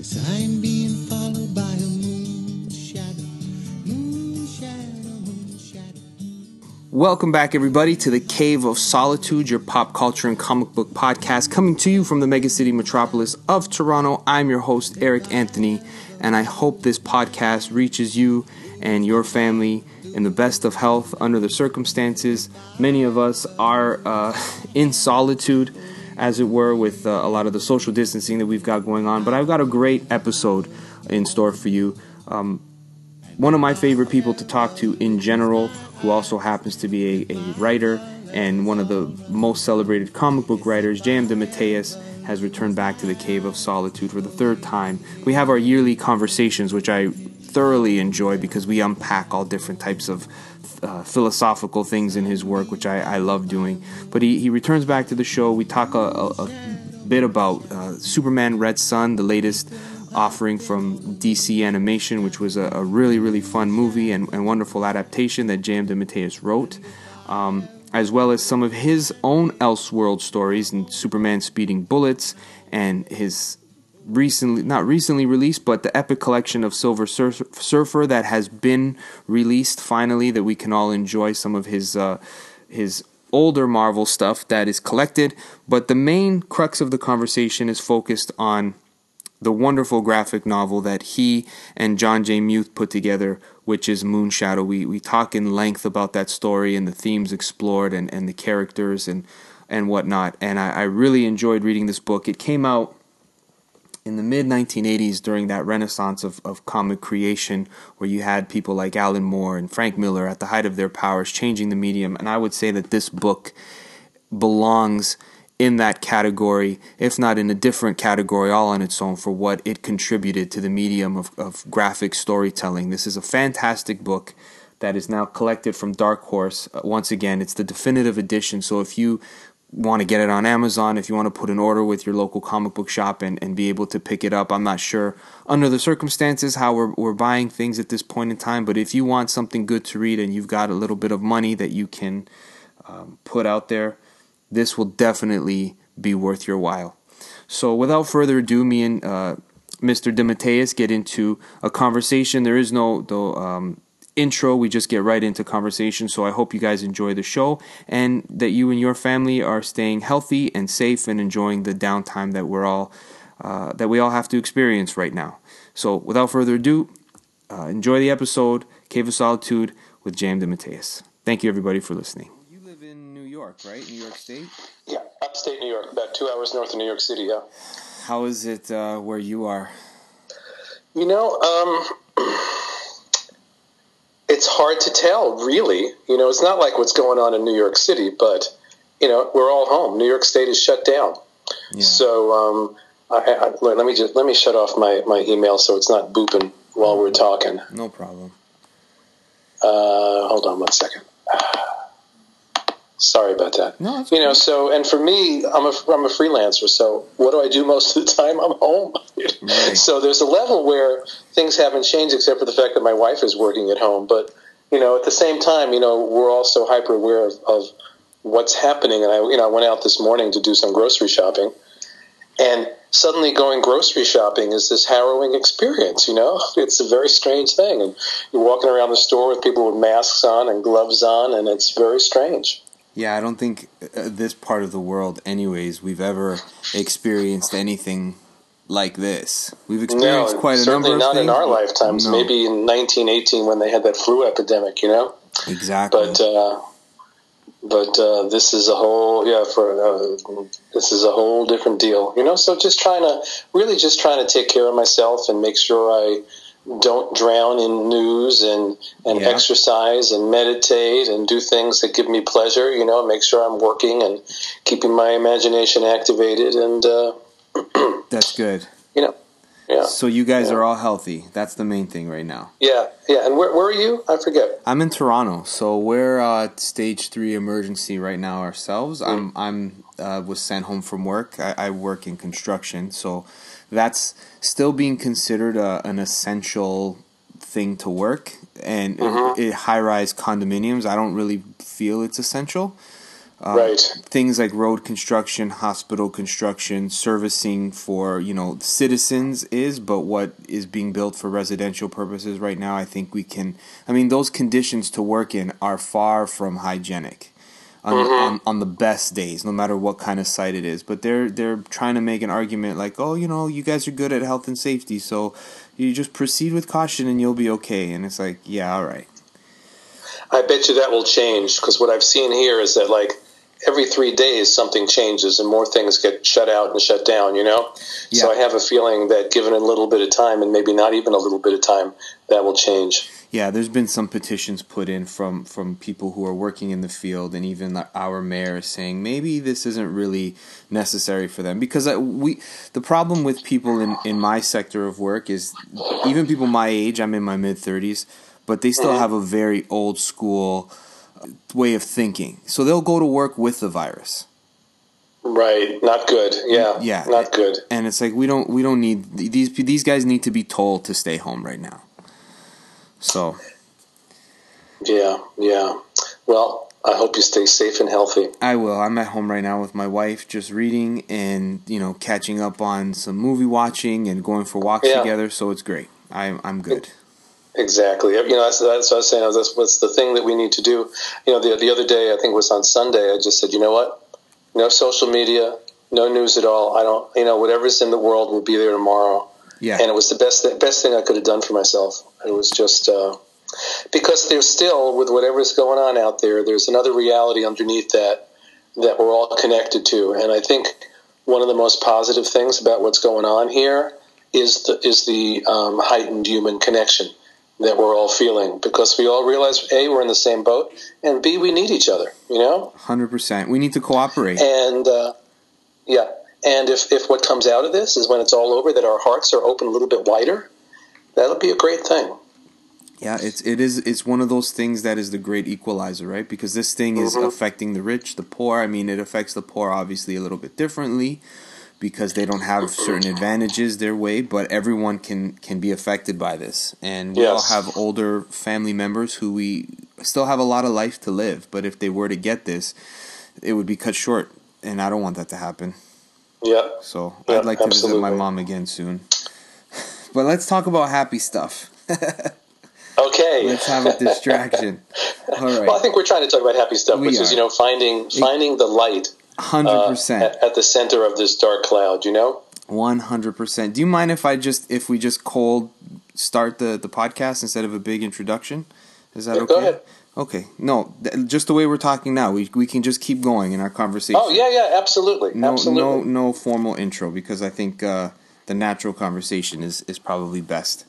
'Cause I'm being followed by a moon shadow, moon shadow, moon shadow. Welcome back, everybody, to the Cave of Solitude, your pop culture and comic book podcast, coming to you from the mega city metropolis of Toronto. I'm your host, Eric Anthony, and I hope this podcast reaches you and your family in the best of health under the circumstances. Many of us are in solitude, as it were, with a lot of the social distancing that we've got going on. But I've got a great episode in store for you. One of my favorite people to talk to in general, who also happens to be a writer and one of the most celebrated comic book writers, J.M. DeMatteis, has returned back to the Cave of Solitude for the third time. We have our yearly conversations, which I thoroughly enjoy because we unpack all different types of philosophical things in his work, which I love doing. But he returns back to the show. We talk a bit about Superman Red Son, the latest offering from DC Animation, which was a really, really fun movie and wonderful adaptation that J.M. DeMatteis wrote, as well as some of his own Elseworld stories and Superman Speeding Bullets and his not recently released, but the epic collection of Silver Surfer that has been released finally, that we can all enjoy some of his older Marvel stuff that is collected. But the main crux of the conversation is focused on the wonderful graphic novel that he and John J. Muth put together, which is Moon Shadow. We talk in length about that story and the themes explored and the characters and whatnot. And I really enjoyed reading this book. It came out in the mid-1980s during that renaissance of comic creation, where you had people like Alan Moore and Frank Miller at the height of their powers changing the medium. And I would say that this book belongs in that category, if not in a different category all on its own, for what it contributed to the medium of graphic storytelling. This is a fantastic book that is now collected from Dark Horse. Once again, it's the definitive edition, so if you want to get it on Amazon, if you want to put an order with your local comic book shop and be able to pick it up, I'm not sure under the circumstances how we're buying things at this point in time, but if you want something good to read and you've got a little bit of money that you can put out there, this will definitely be worth your while. So without further ado, me and Mr. DeMatteis get into a conversation. There is no intro. We just get right into conversation. So I hope you guys enjoy the show and that you and your family are staying healthy and safe and enjoying the downtime that we all have to experience right now. So without further ado, enjoy the episode, Cave of Solitude with J.M. DeMatteis. Thank you, everybody, for listening. You live in New York, right? New York State? Yeah, upstate New York, about 2 hours north of New York City, yeah. How is it where you are? You know, it's hard to tell, really. You know, it's not like what's going on in New York City, but, you know, we're all home. New York State is shut down. Yeah. So let me shut off my email so it's not booping while we're talking. No problem. Hold on 1 second. Sorry about that. No, it's you know, so, and for me, I'm a freelancer, so what do I do most of the time? I'm home. Right. So there's a level where things haven't changed except for the fact that my wife is working at home. But, you know, at the same time, you know, we're also hyper aware of what's happening. And I went out this morning to do some grocery shopping, and suddenly going grocery shopping is this harrowing experience, you know? It's a very strange thing. And you're walking around the store with people with masks on and gloves on, and it's very strange. Yeah, I don't think this part of the world, anyways, we've ever experienced anything like this. We've experienced quite a number of things. Certainly not in our lifetimes. No. Maybe in 1918 when they had that flu epidemic, you know? Exactly. But this is a whole this is a whole different deal, you know. So just trying to take care of myself and make sure I don't drown in news and exercise and meditate and do things that give me pleasure, you know, make sure I'm working and keeping my imagination activated. And that's good. You know, yeah. So you guys are all healthy. That's the main thing right now. Yeah. And where are you? I forget. I'm in Toronto, so we're stage 3 emergency right now ourselves. I'm was sent home from work. I work in construction, so that's still being considered an essential thing to work. And high-rise condominiums, I don't really feel it's essential. Right. Things like road construction, hospital construction, servicing for, citizens but what is being built for residential purposes right now, I think those conditions to work in are far from hygienic on the best days, no matter what kind of site it is. But they're trying to make an argument like, oh, you guys are good at health and safety, so you just proceed with caution and you'll be okay. And it's like, yeah, all right. I bet you that will change, because what I've seen here is that, like, every 3 days something changes and more things get shut out and shut down, Yeah. So I have a feeling that given a little bit of time, and maybe not even a little bit of time, that will change. Yeah, there's been some petitions put in from people who are working in the field, and even our mayor is saying maybe this isn't really necessary for them. Because the problem with people in my sector of work is even people my age, I'm in my mid-30s, but they still have a very old school way of thinking. So they'll go to work with the virus. Right. Not good. Yeah. Not good. And it's like we don't need these guys need to be told to stay home right now. So Yeah. Well, I hope you stay safe and healthy. I will. I'm at home right now with my wife, just reading and catching up on some movie watching and going for walks together, so it's great. I'm good. Exactly. That's what I was saying. That's the thing that we need to do. The other day, I think it was on Sunday, I just said, you know what? No social media, no news at all. I don't, whatever's in the world will be there tomorrow. Yeah. And it was the best thing I could have done for myself. It was just, because there's still, with whatever's going on out there, there's another reality underneath that we're all connected to. And I think one of the most positive things about what's going on here is the heightened human connection that we're all feeling, because we all realize, A, we're in the same boat, and B, we need each other, 100%. We need to cooperate. And, and if what comes out of this is when it's all over, that our hearts are open a little bit wider, that'll be a great thing. Yeah, it's one of those things that is the great equalizer, right? Because this thing is affecting the rich, the poor. I mean, it affects the poor obviously a little bit differently, because they don't have certain advantages their way, but everyone can be affected by this. And we all have older family members who we still have a lot of life to live, but if they were to get this, it would be cut short, and I don't want that to happen. Yeah. So I'd like to visit my mom again soon. But let's talk about happy stuff. Okay. Let's have a distraction. All right. Well, I think we're trying to talk about happy stuff, which is, finding the light 100% at the center of this dark cloud, 100%. Do you mind if we just cold start the podcast instead of a big introduction? Is that okay? Go ahead. Okay. No, just the way we're talking now. We can just keep going in our conversation. Oh, yeah, absolutely. No formal intro, because I think the natural conversation is probably best.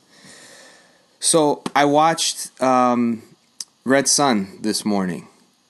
So I watched Red Son this morning.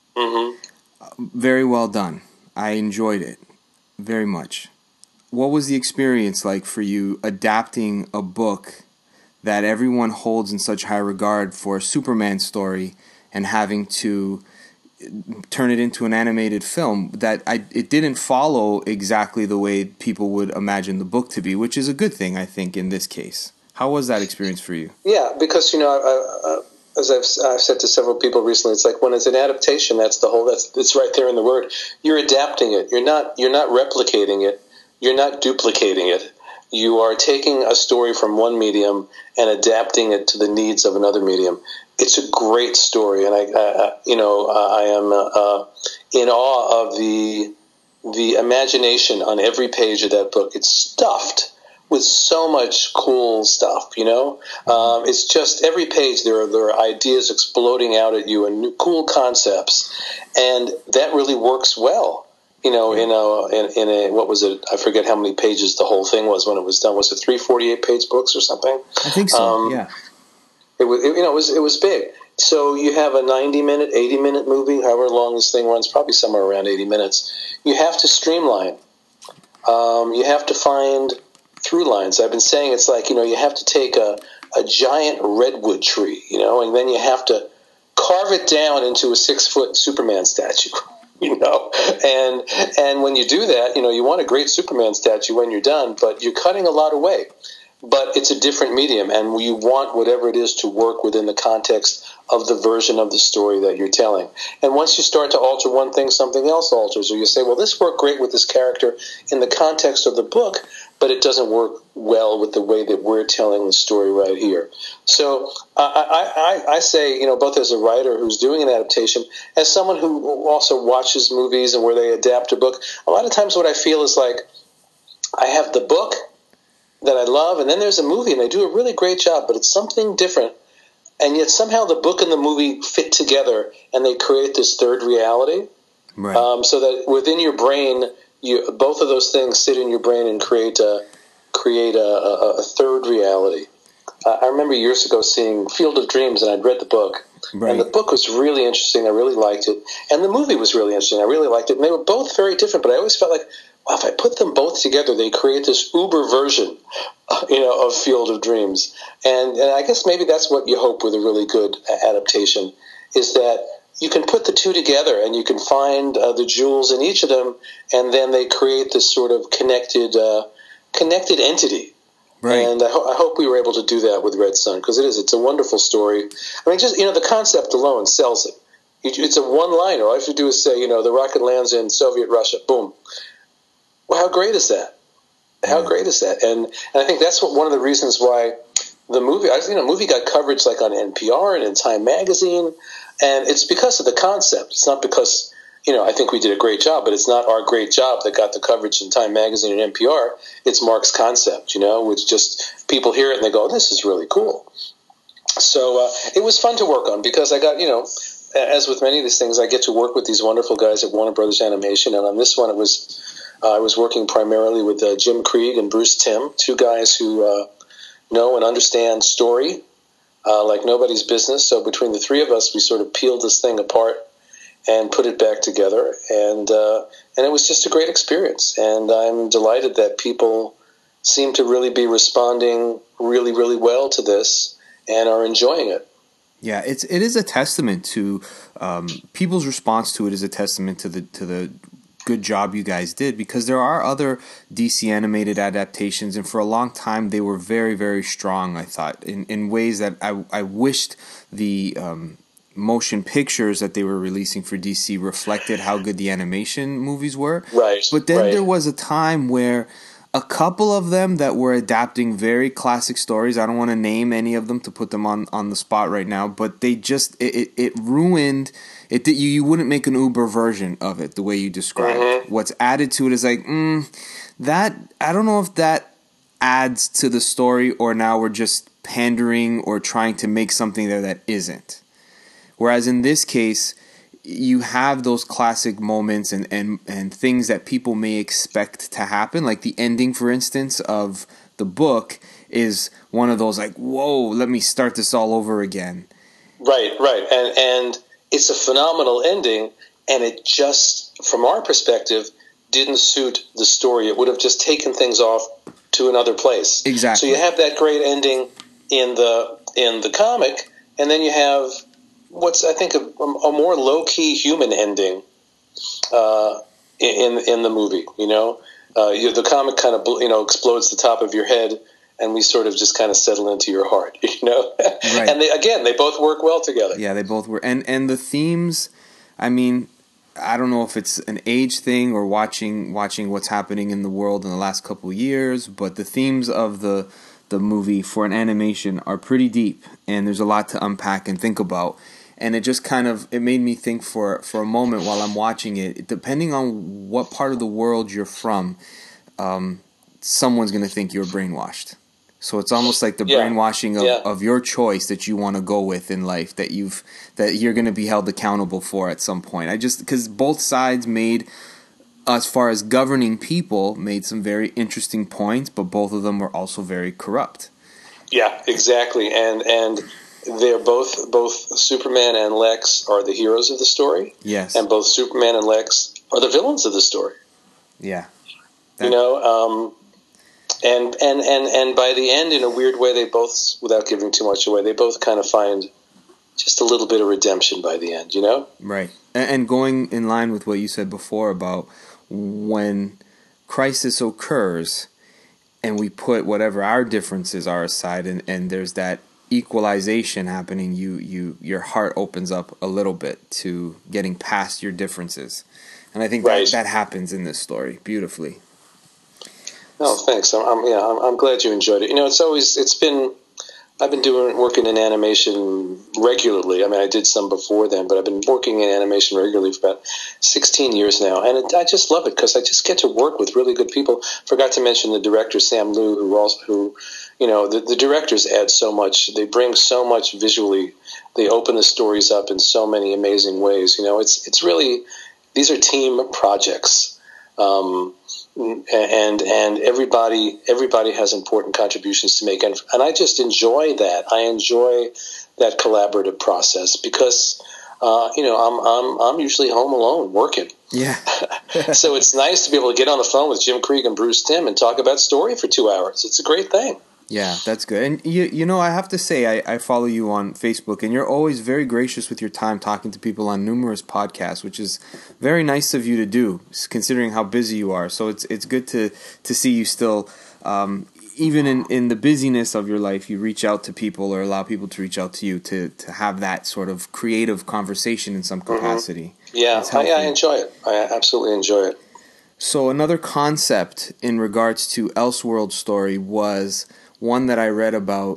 Very well done. I enjoyed it very much. What was the experience like for you adapting a book that everyone holds in such high regard for a Superman story and having to turn it into an animated film that it didn't follow exactly the way people would imagine the book to be, which is a good thing, I think, in this case. How was that experience for you? Yeah, because, as I've said to several people recently, it's like when it's an adaptation, it's right there in the word. You're adapting it. You're not replicating it. You're not duplicating it. You are taking a story from one medium and adapting it to the needs of another medium. It's a great story, and I am in awe of the imagination on every page of that book. It's stuffed with so much cool stuff, it's just every page there are ideas exploding out at you and new cool concepts, and that really works well. In a what was it? I forget how many pages the whole thing was when it was done. Was it 348-page books or something? I think so. Yeah. It was big. So you have a 90-minute, 80-minute movie, however long this thing runs, probably somewhere around 80 minutes. You have to streamline. You have to find through lines. I've been saying it's like, you have to take a giant redwood tree, and then you have to carve it down into a 6-foot Superman statue, and when you do that, you want a great Superman statue when you're done, but you're cutting a lot away. but it's a different medium, and you want whatever it is to work within the context of the version of the story that you're telling. And once you start to alter one thing, something else alters, or you say, well, this worked great with this character in the context of the book, but it doesn't work well with the way that we're telling the story right here. So I say, both as a writer who's doing an adaptation, as someone who also watches movies and where they adapt a book, a lot of times what I feel is like I have the book that I love, and then there's a movie, and they do a really great job, but it's something different. And yet somehow the book and the movie fit together, and they create this third reality. Right. So that within your brain, both of those things sit in your brain and create a third reality. I remember years ago seeing Field of Dreams, and I'd read the book. Right. And the book was really interesting. I really liked it. And the movie was really interesting. I really liked it. And they were both very different, but I always felt like, wow, if I put them both together, they create this uber version, of Field of Dreams. And I guess maybe that's what you hope with a really good adaptation, is that you can put the two together and you can find the jewels in each of them, and then they create this sort of connected entity. Right. And I hope we were able to do that with Red Sun, because it's a wonderful story. I mean, just, the concept alone sells it. It's a one-liner. All you have to do is say, the rocket lands in Soviet Russia. Boom. Well, how great is that? How great is that? And I think that's one of the reasons why the movie got coverage like on NPR and in Time Magazine, and it's because of the concept. It's not because, I think we did a great job, but it's not our great job that got the coverage in Time Magazine and NPR. It's Mark's concept, which just people hear it and they go, this is really cool. So it was fun to work on, because I got, as with many of these things, I get to work with these wonderful guys at Warner Brothers Animation, and on this one I was working primarily with Jim Krieg and Bruce Timm, two guys who know and understand story like nobody's business. So between the three of us, we sort of peeled this thing apart and put it back together, and it was just a great experience. And I'm delighted that people seem to really be responding really, really well to this and are enjoying it. Yeah, it is a testament to people's response to it is a testament to the good job you guys did, because there are other DC animated adaptations, and for a long time they were very, very strong, I thought, in ways that I wished the motion pictures that they were releasing for DC reflected how good the animation movies were. Right. But then there was a time where a couple of them that were adapting very classic stories, I don't want to name any of them to put them on the spot right now, but they just, it ruined it. You wouldn't make an Uber version of it the way you described. Mm-hmm. What's added to it is like, that, I don't know if that adds to the story, or now we're just pandering or trying to make something there that isn't. Whereas in this case, you have those classic moments and things that people may expect to happen. Like the ending, for instance, of the book is one of those like, whoa, let me start this all over again. Right. And it's a phenomenal ending, and it just, from our perspective, didn't suit the story. It would have just taken things off to another place. Exactly. So you have that great ending in the comic, and then you have what's, I think, a more low-key human ending in the movie. The comic kind of explodes the top of your head, and we sort of just kind of settle into your heart. Right. And they both work well together. Yeah, they both work, and the themes. I mean, I don't know if it's an age thing or watching what's happening in the world in the last couple of years, but the themes of the movie for an animation are pretty deep, and there's a lot to unpack and think about. And it just kind of, it made me think for a moment while I'm watching it, depending on what part of the world you're from, someone's going to think you're brainwashed. So it's almost like the brainwashing of your choice that you want to go with in life, that you're going to be held accountable for at some point. Because both sides made, as far as governing people, made some very interesting points, but both of them were also very corrupt. Yeah, exactly. And they're both Superman and Lex are the heroes of the story. Yes. And both Superman and Lex are the villains of the story. Yeah. And by the end, in a weird way, they both, without giving too much away, they both kind of find just a little bit of redemption by the end, Right. And going in line with what you said before about when crisis occurs, and we put whatever our differences are aside, and there's that equalization happening, your heart opens up a little bit to getting past your differences. And I think that happens in this story beautifully. Oh, thanks. I'm glad you enjoyed it. I've been working in animation regularly. I mean, I did some before then, but I've been working in animation regularly for about 16 years now, and I just love it because I just get to work with really good people. Forgot to mention the director Sam Liu, the directors add so much. They bring so much visually. They open the stories up in so many amazing ways. It's really, these are team projects. And everybody has important contributions to make, and I just enjoy that. I enjoy that collaborative process because I'm usually home alone working. Yeah. So it's nice to be able to get on the phone with Jim Krieg and Bruce Timm and talk about story for 2 hours. It's a great thing. Yeah, that's good. And I have to say, I follow you on Facebook, and you're always very gracious with your time talking to people on numerous podcasts, which is very nice of you to do, considering how busy you are. So it's good to see you still, even in the busyness of your life, you reach out to people or allow people to reach out to you to have that sort of creative conversation in some capacity. Mm-hmm. Yeah, I enjoy it. I absolutely enjoy it. So another concept in regards to Elseworld story was one that I read about,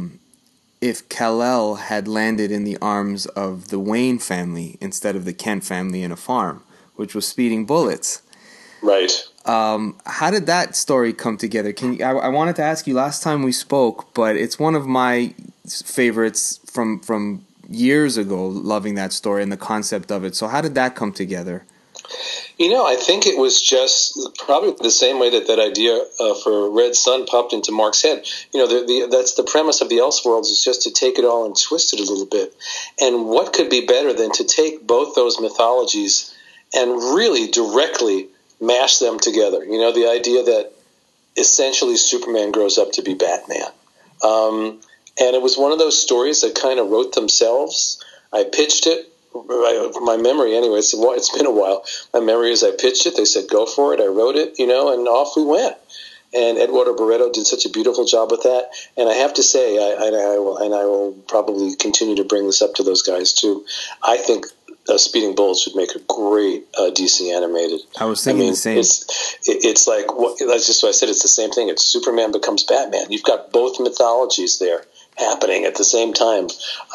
if Kal-El had landed in the arms of the Wayne family instead of the Kent family in a farm, which was Speeding Bullets. Right. How did that story come together? I wanted to ask you last time we spoke, but it's one of my favorites from years ago, loving that story and the concept of it. So how did that come together? I think it was just probably the same way that idea for Red Sun popped into Mark's head. That's the premise of the Elseworlds, is just to take it all and twist it a little bit. And what could be better than to take both those mythologies and really directly mash them together? The idea that essentially Superman grows up to be Batman. And it was one of those stories that kind of wrote themselves. I pitched it. My memory, anyway, it's been a while. My memory is I pitched it. They said, go for it. I wrote it, and off we went. And Eduardo Barreto did such a beautiful job with that. And I have to say, I will probably continue to bring this up to those guys too. I think Speeding Bullets would make a great DC animated. I was thinking the same. It's like, that's just what I said. It's the same thing. It's Superman becomes Batman. You've got both mythologies there happening at the same time.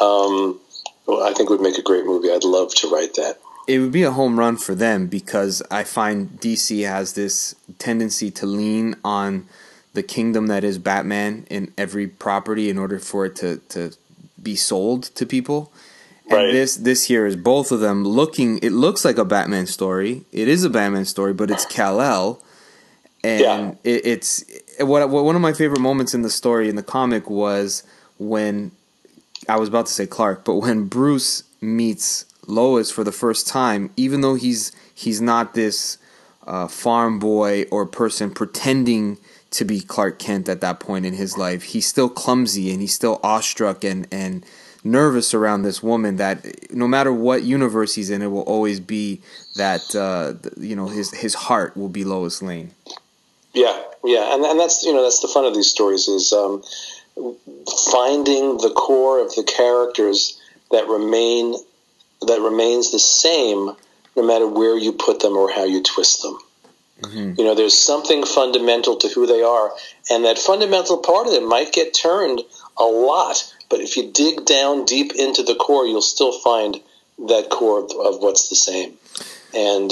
I think it would make a great movie. I'd love to write that. It would be a home run for them because I find DC has this tendency to lean on the kingdom that is Batman in every property in order for it to be sold to people. And right. This here is both of them it looks like a Batman story. It is a Batman story, but it's Kal-El. And it's one of my favorite moments in the story, in the comic, was when, I was about to say Clark, but when Bruce meets Lois for the first time, even though he's not this farm boy or person pretending to be Clark Kent at that point in his life, he's still clumsy and he's still awestruck and nervous around this woman that no matter what universe he's in, it will always be that his heart will be Lois Lane. Yeah, and that's that's the fun of these stories is finding the core of the characters that remains the same no matter where you put them or how you twist them. Mm-hmm. There's something fundamental to who they are, and that fundamental part of them might get turned a lot, but if you dig down deep into the core, you'll still find that core of what's the same. And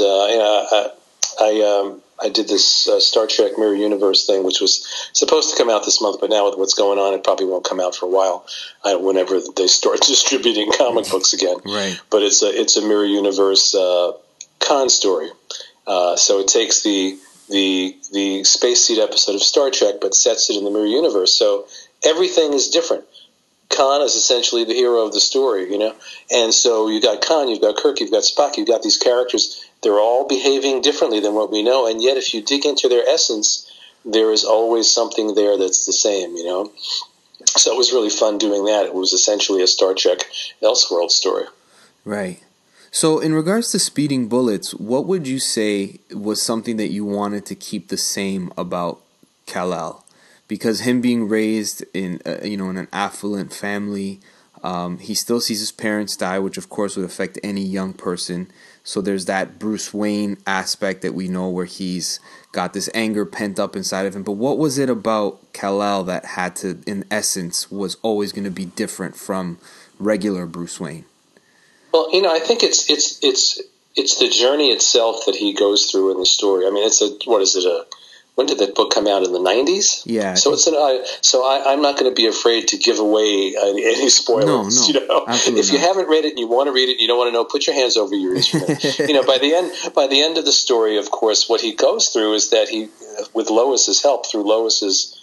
I did this Star Trek Mirror Universe thing, which was supposed to come out this month, but now with what's going on, it probably won't come out for a while. Whenever they start distributing comic books again, right? But it's a Mirror Universe Khan story. So it takes the Space Seed episode of Star Trek, but sets it in the Mirror Universe. So everything is different. Khan is essentially the hero of the story, and so you got Khan, you've got Kirk, you've got Spock, you've got these characters. They're all behaving differently than what we know, and yet if you dig into their essence, there is always something there that's the same, So it was really fun doing that. It was essentially a Star Trek Elseworld story. Right. So in regards to Speeding Bullets, what would you say was something that you wanted to keep the same about Kal-El? because him being raised in in an affluent family, he still sees his parents die, which of course would affect any young person. So there's that Bruce Wayne aspect that we know where he's got this anger pent up inside of him. But what was it about Kal-El that had to, in essence, was always going to be different from regular Bruce Wayne? Well, I think it's the journey itself that he goes through in the story. I mean, when did that book come out, in the 90s? Yeah. So I'm not going to be afraid to give away any spoilers. No, if you haven't read it and you want to read it, and you don't want to know, put your hands over your ears. By the end of the story, of course, what he goes through is that he, with Lois's help, through Lois's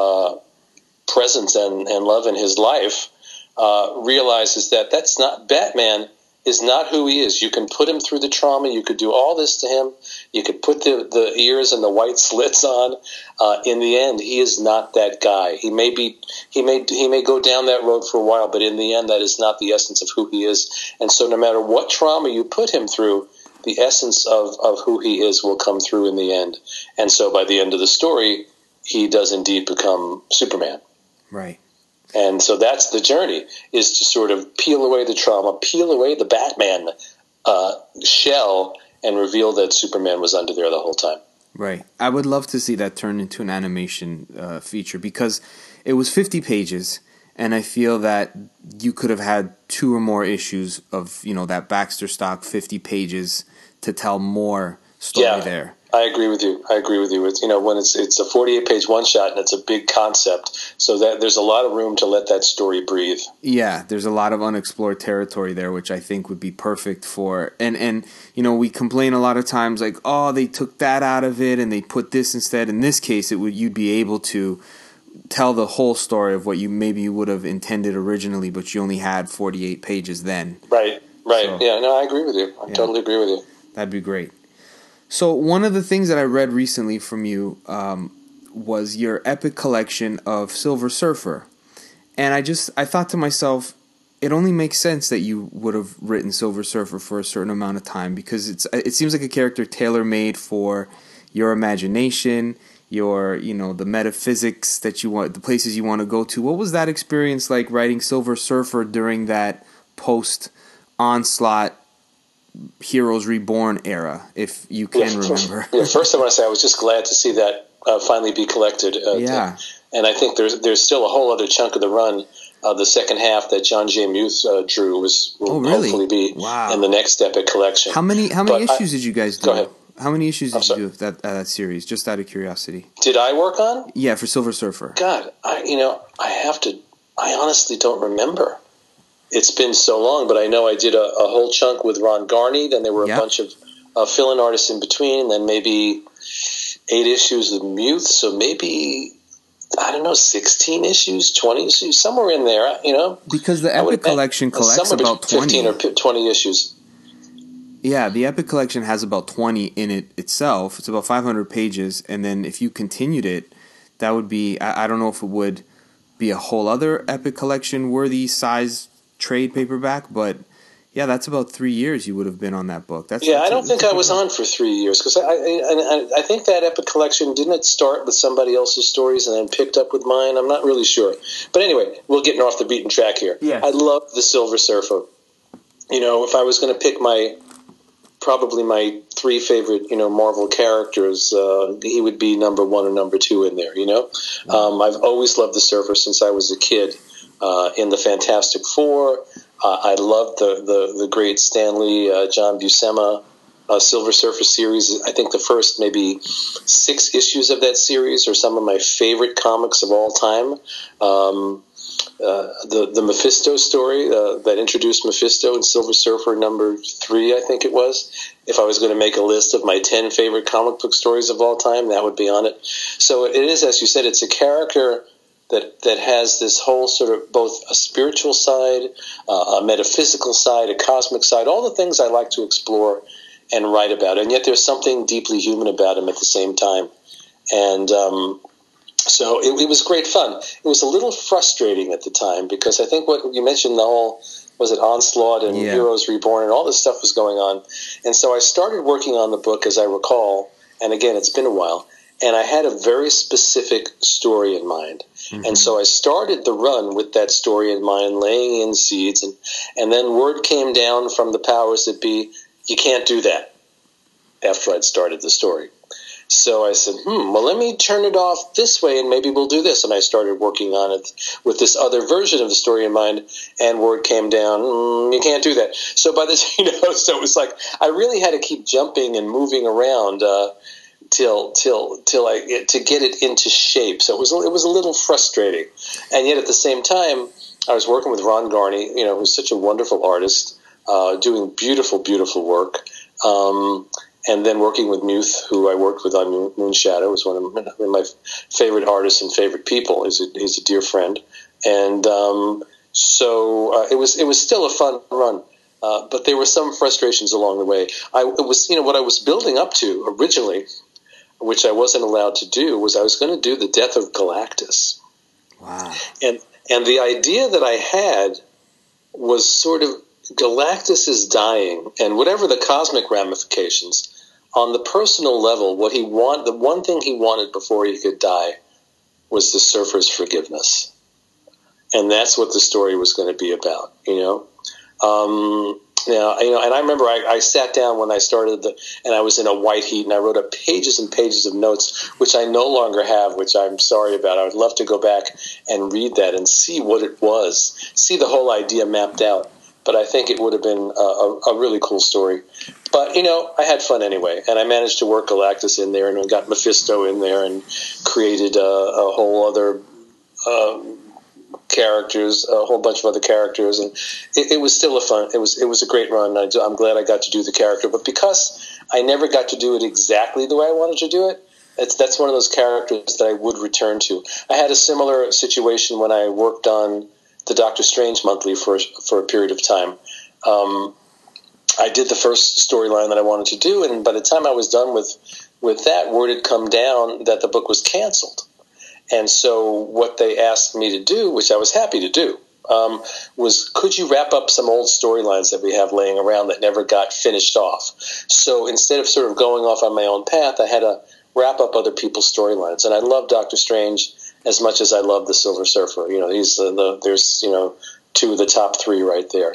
presence and love in his life, realizes that that's not Batman. Is not who he is. You can put him through the trauma. You could do all this to him. You could put the ears and the white slits on. In the end, he is not that guy. He may go down that road for a while, but in the end, that is not the essence of who he is. And so, no matter what trauma you put him through, the essence of who he is will come through in the end. And so, by the end of the story, he does indeed become Superman. Right. And so that's the journey, is to sort of peel away the trauma, peel away the Batman shell, and reveal that Superman was under there the whole time. Right. I would love to see that turn into an animation feature, because it was 50 pages, and I feel that you could have had 2 or more issues of, that Baxter stock 50 pages to tell more story there. I agree with you. It's, when it's a 48-page one-shot and it's a big concept, so that there's a lot of room to let that story breathe. Yeah, there's a lot of unexplored territory there, which I think would be perfect for. And we complain a lot of times like, oh, they took that out of it and they put this instead. In this case, you'd be able to tell the whole story of what you would have intended originally, but you only had 48 pages then. Right. So, yeah, no, I agree with you. I totally agree with you. That'd be great. So one of the things that I read recently from you was your epic collection of Silver Surfer. And I thought to myself, it only makes sense that you would have written Silver Surfer for a certain amount of time, because it seems like a character tailor-made for your imagination, your, the metaphysics that you want, the places you want to go to. What was that experience like, writing Silver Surfer during that post-Onslaught Heroes Reborn era, if you can remember? First I want to say I was just glad to see that finally be collected. And I think there's still a whole other chunk of the run. The second half that John J. Muth drew will hopefully be in the next epic collection. How many issues did you guys do? Go ahead. How many issues did you do of that series? Just out of curiosity. Did I work on? Yeah, for Silver Surfer. God, I honestly don't remember. It's been so long, but I know I did a whole chunk with Ron Garney. Then there were a bunch of fill-in artists in between, and then maybe 8 issues of Muth. So maybe, 16 issues, 20 issues, somewhere in there, Because the Epic Collection collects about 20. 15 or 20 issues. Yeah, the Epic Collection has about 20 in it itself. It's about 500 pages, and then if you continued it, that would be, I don't know if it would be a whole other Epic Collection worthy size trade paperback, but yeah, that's about 3 years you would have been on that book. I don't think I was on for 3 years, because I think that Epic Collection, didn't it start with somebody else's stories and then picked up with mine? I'm not really sure. But anyway, we're getting off the beaten track here. Yeah. I love the Silver Surfer. If I was going to pick probably my 3 favorite, Marvel characters, he would be number 1 or number 2 in there, I've always loved the Surfer since I was a kid. In the Fantastic Four, I loved the great Stan Lee, John Buscema Silver Surfer series. I think the first maybe 6 issues of that series are some of my favorite comics of all time. The Mephisto story that introduced Mephisto in Silver Surfer number 3, I think it was. If I was going to make a list of my 10 favorite comic book stories of all time, that would be on it. So it is, as you said, it's a character that has this whole sort of both a spiritual side, a metaphysical side, a cosmic side, all the things I like to explore and write about. And yet there's something deeply human about him at the same time. And so it was great fun. It was a little frustrating at the time, because I think what you mentioned, the whole, was it Onslaught and Heroes Reborn and all this stuff was going on. And so I started working on the book, as I recall, and again, it's been a while. and I had a very specific story in mind. Mm-hmm. And so I started the run with that story in mind, laying in seeds, and then word came down from the powers that be, you can't do that, after I'd started the story. So I said, well, let me turn it off this way, and maybe we'll do this. And I started working on it with this other version of the story in mind, and word came down, you can't do that. So by this, so it was like I really had to keep jumping and moving around till to get it into shape. So it was a little frustrating, and yet at the same time, I was working with Ron Garney, who's such a wonderful artist, doing beautiful, beautiful work. And then working with Muth, who I worked with on Moonshadow, was one of my favorite artists and favorite people. He's a dear friend, and so it was still a fun run. But there were some frustrations along the way. It was what I was building up to originally, which I wasn't allowed to do, was I was going to do the death of Galactus. Wow! And the idea that I had was sort of Galactus is dying, and whatever the cosmic ramifications. On the personal level, the one thing he wanted before he could die was the Surfer's forgiveness. And that's what the story was going to be about, and I remember I sat down when I started and I was in a white heat, and I wrote up pages and pages of notes, which I no longer have, which I'm sorry about. I would love to go back and read that and see what it was, see the whole idea mapped out. But I think it would have been a really cool story. But, I had fun anyway, and I managed to work Galactus in there, and we got Mephisto in there, and created a whole other characters, a whole bunch of other characters, and it was still it was a great run. I'm glad I got to do the character, but because I never got to do it exactly the way I wanted to do it, that's one of those characters that I would return to. I had a similar situation when I worked on the Doctor Strange monthly for a period of time. I did the first storyline that I wanted to do, and by the time I was done with that, word had come down that the book was canceled. And so what they asked me to do, which I was happy to do, was could you wrap up some old storylines that we have laying around that never got finished off? So instead of sort of going off on my own path, I had to wrap up other people's storylines. And I love Doctor Strange as much as I love the Silver Surfer. He's there's two of the top three right there.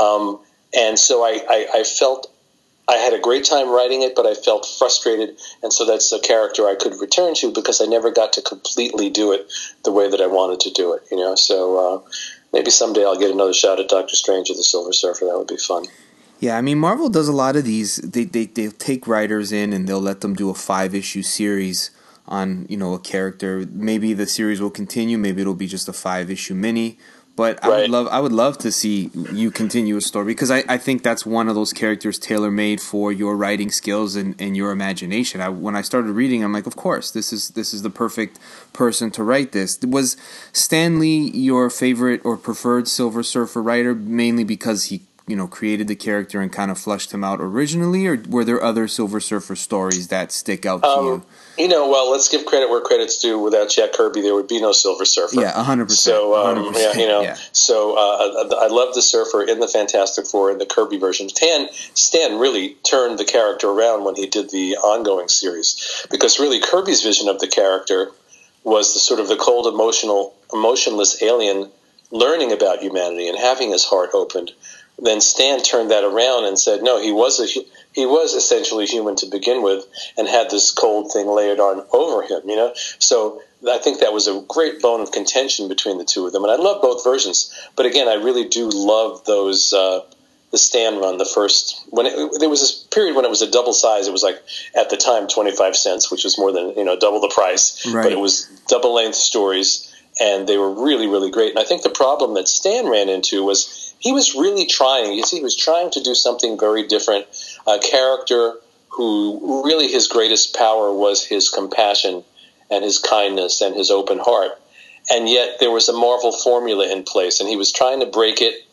And so I felt I had a great time writing it, but I felt frustrated, and so that's a character I could return to because I never got to completely do it the way that I wanted to do it. So maybe someday I'll get another shot at Doctor Strange or the Silver Surfer. That would be fun. Yeah, I mean, Marvel does a lot of these. They'll take writers in and they'll let them do a 5-issue series on a character. Maybe the series will continue. Maybe it'll be just a 5-issue mini. But right. I would love to see you continue a story because I think that's one of those characters tailor-made for your writing skills and your imagination. When I started reading, I'm like, of course, this is the perfect person to write this. Was Stan Lee your favorite or preferred Silver Surfer writer mainly because he created the character and kind of fleshed him out originally, or were there other Silver Surfer stories that stick out to you? Well, let's give credit where credit's due. Without Jack Kirby, there would be no Silver Surfer. Yeah, 100%. So, 100%, yeah. So I love the Surfer in the Fantastic Four in the Kirby version. Stan really turned the character around when he did the ongoing series, because really Kirby's vision of the character was the sort of the cold, emotionless alien learning about humanity and having his heart opened. Then Stan turned that around and said, no, he was essentially human to begin with and had this cold thing layered on over him, So I think that was a great bone of contention between the two of them. And I love both versions. But again, I really do love those, the Stan run, the first, there was this period when it was a double size. It was like, at the time, 25 cents, which was more than, double the price. Right. But it was double length stories and they were really, really great. And I think the problem that Stan ran into was, he was really trying. He was trying to do something very different. A character who really his greatest power was his compassion and his kindness and his open heart. And yet there was a Marvel formula in place, and he was trying to break it.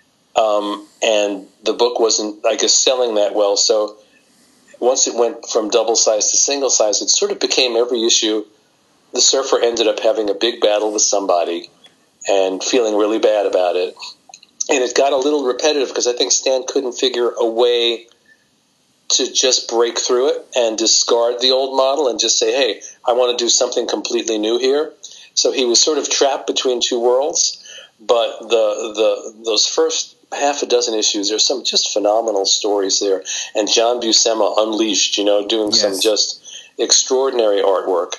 And the book wasn't, I guess, selling that well. So once it went from double size to single size, it sort of became every issue. The Surfer ended up having a big battle with somebody and feeling really bad about it. And it got a little repetitive because I think Stan couldn't figure a way to just break through it and discard the old model and just say, hey, I want to do something completely new here. So he was sort of trapped between two worlds. But those first half a dozen issues, there's some just phenomenal stories there. And John Buscema unleashed, doing some just extraordinary artwork.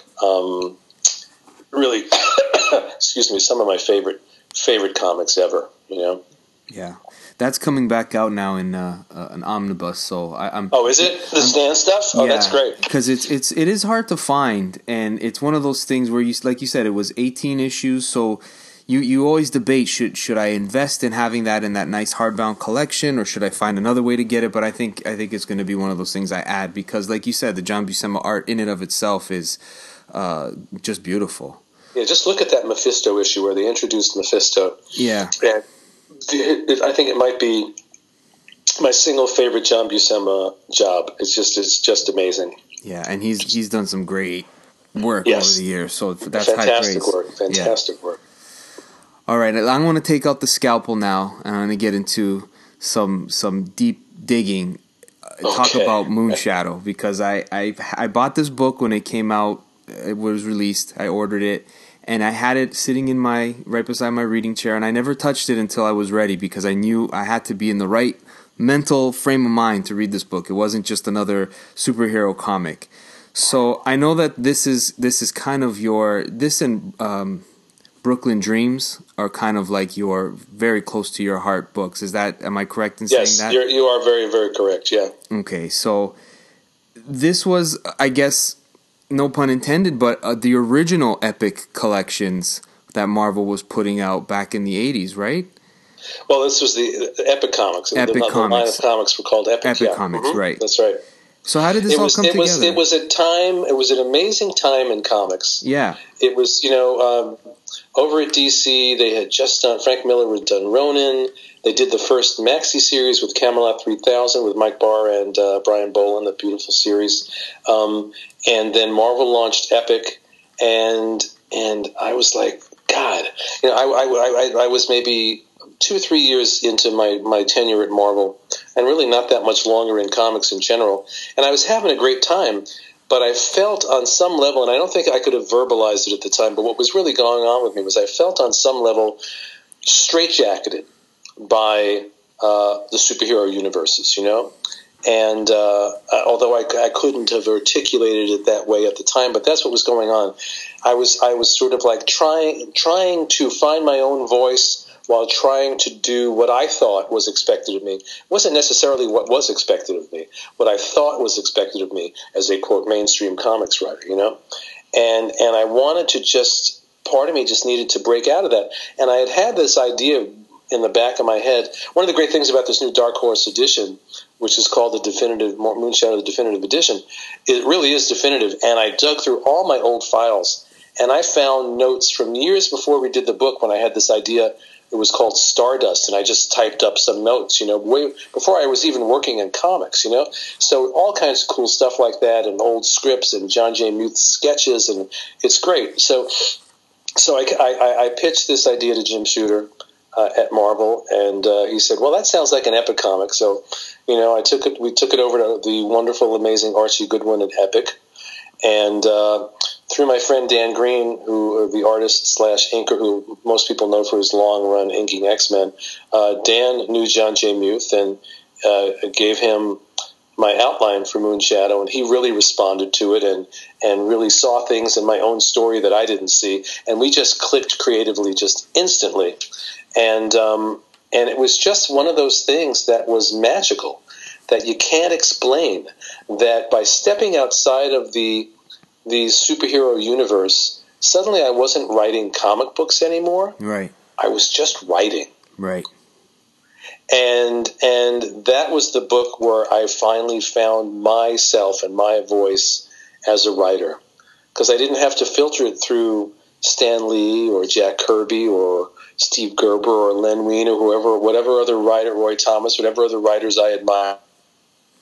Really, excuse me, some of my favorite comics ever, Yeah. That's coming back out now in an omnibus, so I'm. Oh, is it the Stan stuff? Oh, yeah, that's great. Because it is hard to find, and it's one of those things where like you said, it was 18 issues, so you always debate should I invest in having that in that nice hardbound collection, or should I find another way to get it? But I think it's going to be one of those things I add because, like you said, the John Buscema art in and of itself is just beautiful. Yeah, just look at that Mephisto issue where they introduced Mephisto. Yeah. And I think it might be my single favorite John Buscema job. It's just amazing. Yeah, and he's done some great work over the years, so that's fantastic work. Fantastic work. All right, I'm going to take out the scalpel now, and I'm going to get into some deep digging. Talk about Moonshadow, because I bought this book when it came out. It was released. I ordered it. And I had it sitting right beside my reading chair, and I never touched it until I was ready because I knew I had to be in the right mental frame of mind to read this book. It wasn't just another superhero comic. So I know that this is kind of this and Brooklyn Dreams are kind of like your very close to your heart books. Am I correct in saying that? Yes, you are very, very correct. Yeah. Okay, so this was, I guess, no pun intended, but the original Epic collections that Marvel was putting out back in the 80s, right? Well, this was the Epic Comics. Epic Comics. The line of comics were called Epic. Epic Comics, right. That's right. So how did this all come together? It was an amazing time in comics. Yeah. It was, over at DC, they had just done, Frank Miller had done Ronin. They did the first maxi series with Camelot 3000 with Mike Barr and Brian Boland, the beautiful series. And then Marvel launched Epic, and I was like, God, I was maybe 2 or 3 years into my tenure at Marvel, and really not that much longer in comics in general. And I was having a great time, but I felt on some level, and I don't think I could have verbalized it at the time, but what was really going on with me was I felt on some level straitjacketed by the superhero universes, And although I couldn't have articulated it that way at the time, but that's what was going on. I was sort of like trying to find my own voice while trying to do what I thought was expected of me. It wasn't necessarily what was expected of me, what I thought was expected of me as a, quote, mainstream comics writer, And I wanted to just, part of me just needed to break out of that. And I had this idea in the back of my head. One of the great things about this new Dark Horse edition, which is called the Definitive Moonshadow, the Definitive Edition, it really is definitive. And I dug through all my old files, and I found notes from years before we did the book when I had this idea. It was called Stardust, and I just typed up some notes, way before I was even working in comics, So all kinds of cool stuff like that, and old scripts, and John J. Muth's sketches, and it's great. So I pitched this idea to Jim Shooter at Marvel, and he said, "Well, that sounds like an Epic comic." So, we took it over to the wonderful, amazing Archie Goodwin at Epic, and through my friend Dan Green, who the artist / inker who most people know for his long run inking X-Men, Dan knew John J. Muth and gave him my outline for Moonshadow, and he really responded to it and really saw things in my own story that I didn't see, and we just clicked creatively just instantly. And it was just one of those things that was magical, that you can't explain, that by stepping outside of the superhero universe, suddenly I wasn't writing comic books anymore. Right. I was just writing. Right. And that was the book where I finally found myself and my voice as a writer, because I didn't have to filter it through Stan Lee or Jack Kirby or Steve Gerber or Len Wein or whatever other writer, Roy Thomas, whatever other writers I admired.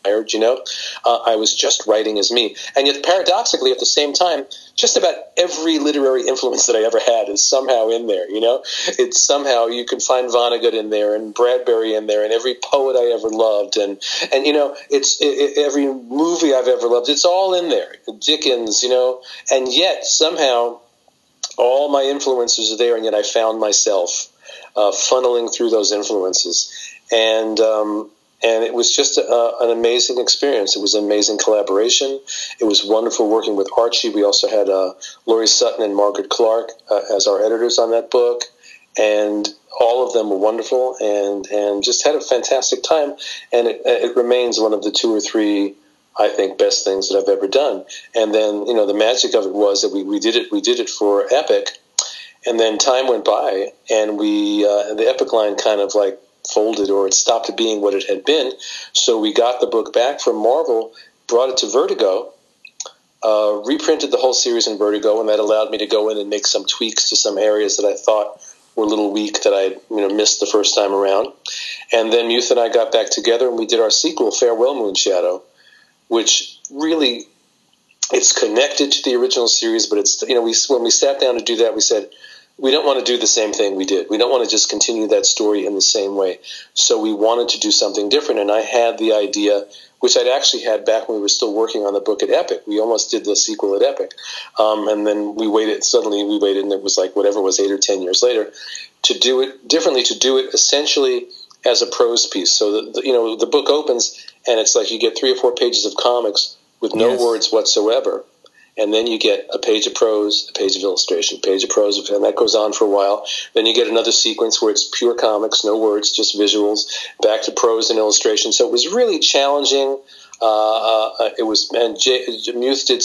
tired, I was just writing as me. And yet, paradoxically, at the same time, just about every literary influence that I ever had is somehow in there, It's somehow, you can find Vonnegut in there and Bradbury in there and every poet I ever loved. And every movie I've ever loved, it's all in there. Dickens, and yet somehow all my influences are there, and yet I found myself funneling through those influences. And it was just an amazing experience. It was an amazing collaboration. It was wonderful working with Archie. We also had Laurie Sutton and Margaret Clark as our editors on that book. And all of them were wonderful and just had a fantastic time. And it remains one of the 2 or 3, I think, best things that I've ever done. And then, the magic of it was that we did it for Epic. And then time went by and the Epic line kind of like folded, or it stopped being what it had been. So we got the book back from Marvel, brought it to Vertigo, reprinted the whole series in Vertigo, and that allowed me to go in and make some tweaks to some areas that I thought were a little weak that I missed the first time around. And then Muth and I got back together and we did our sequel, Farewell Moonshadow, which really, it's connected to the original series, but it's, when we sat down to do that, we said, we don't want to do the same thing we did. We don't want to just continue that story in the same way. So we wanted to do something different. And I had the idea, which I'd actually had back when we were still working on the book at Epic. We almost did the sequel at Epic. And then we waited, and it was like whatever it was 8 or 10 years later, to do it differently, to do it essentially as a prose piece. So, the book opens and it's like you get 3 or 4 pages of comics with no words whatsoever. And then you get a page of prose, a page of illustration, a page of prose, and that goes on for a while. Then you get another sequence where it's pure comics, no words, just visuals, back to prose and illustration. So it was really challenging. Muth did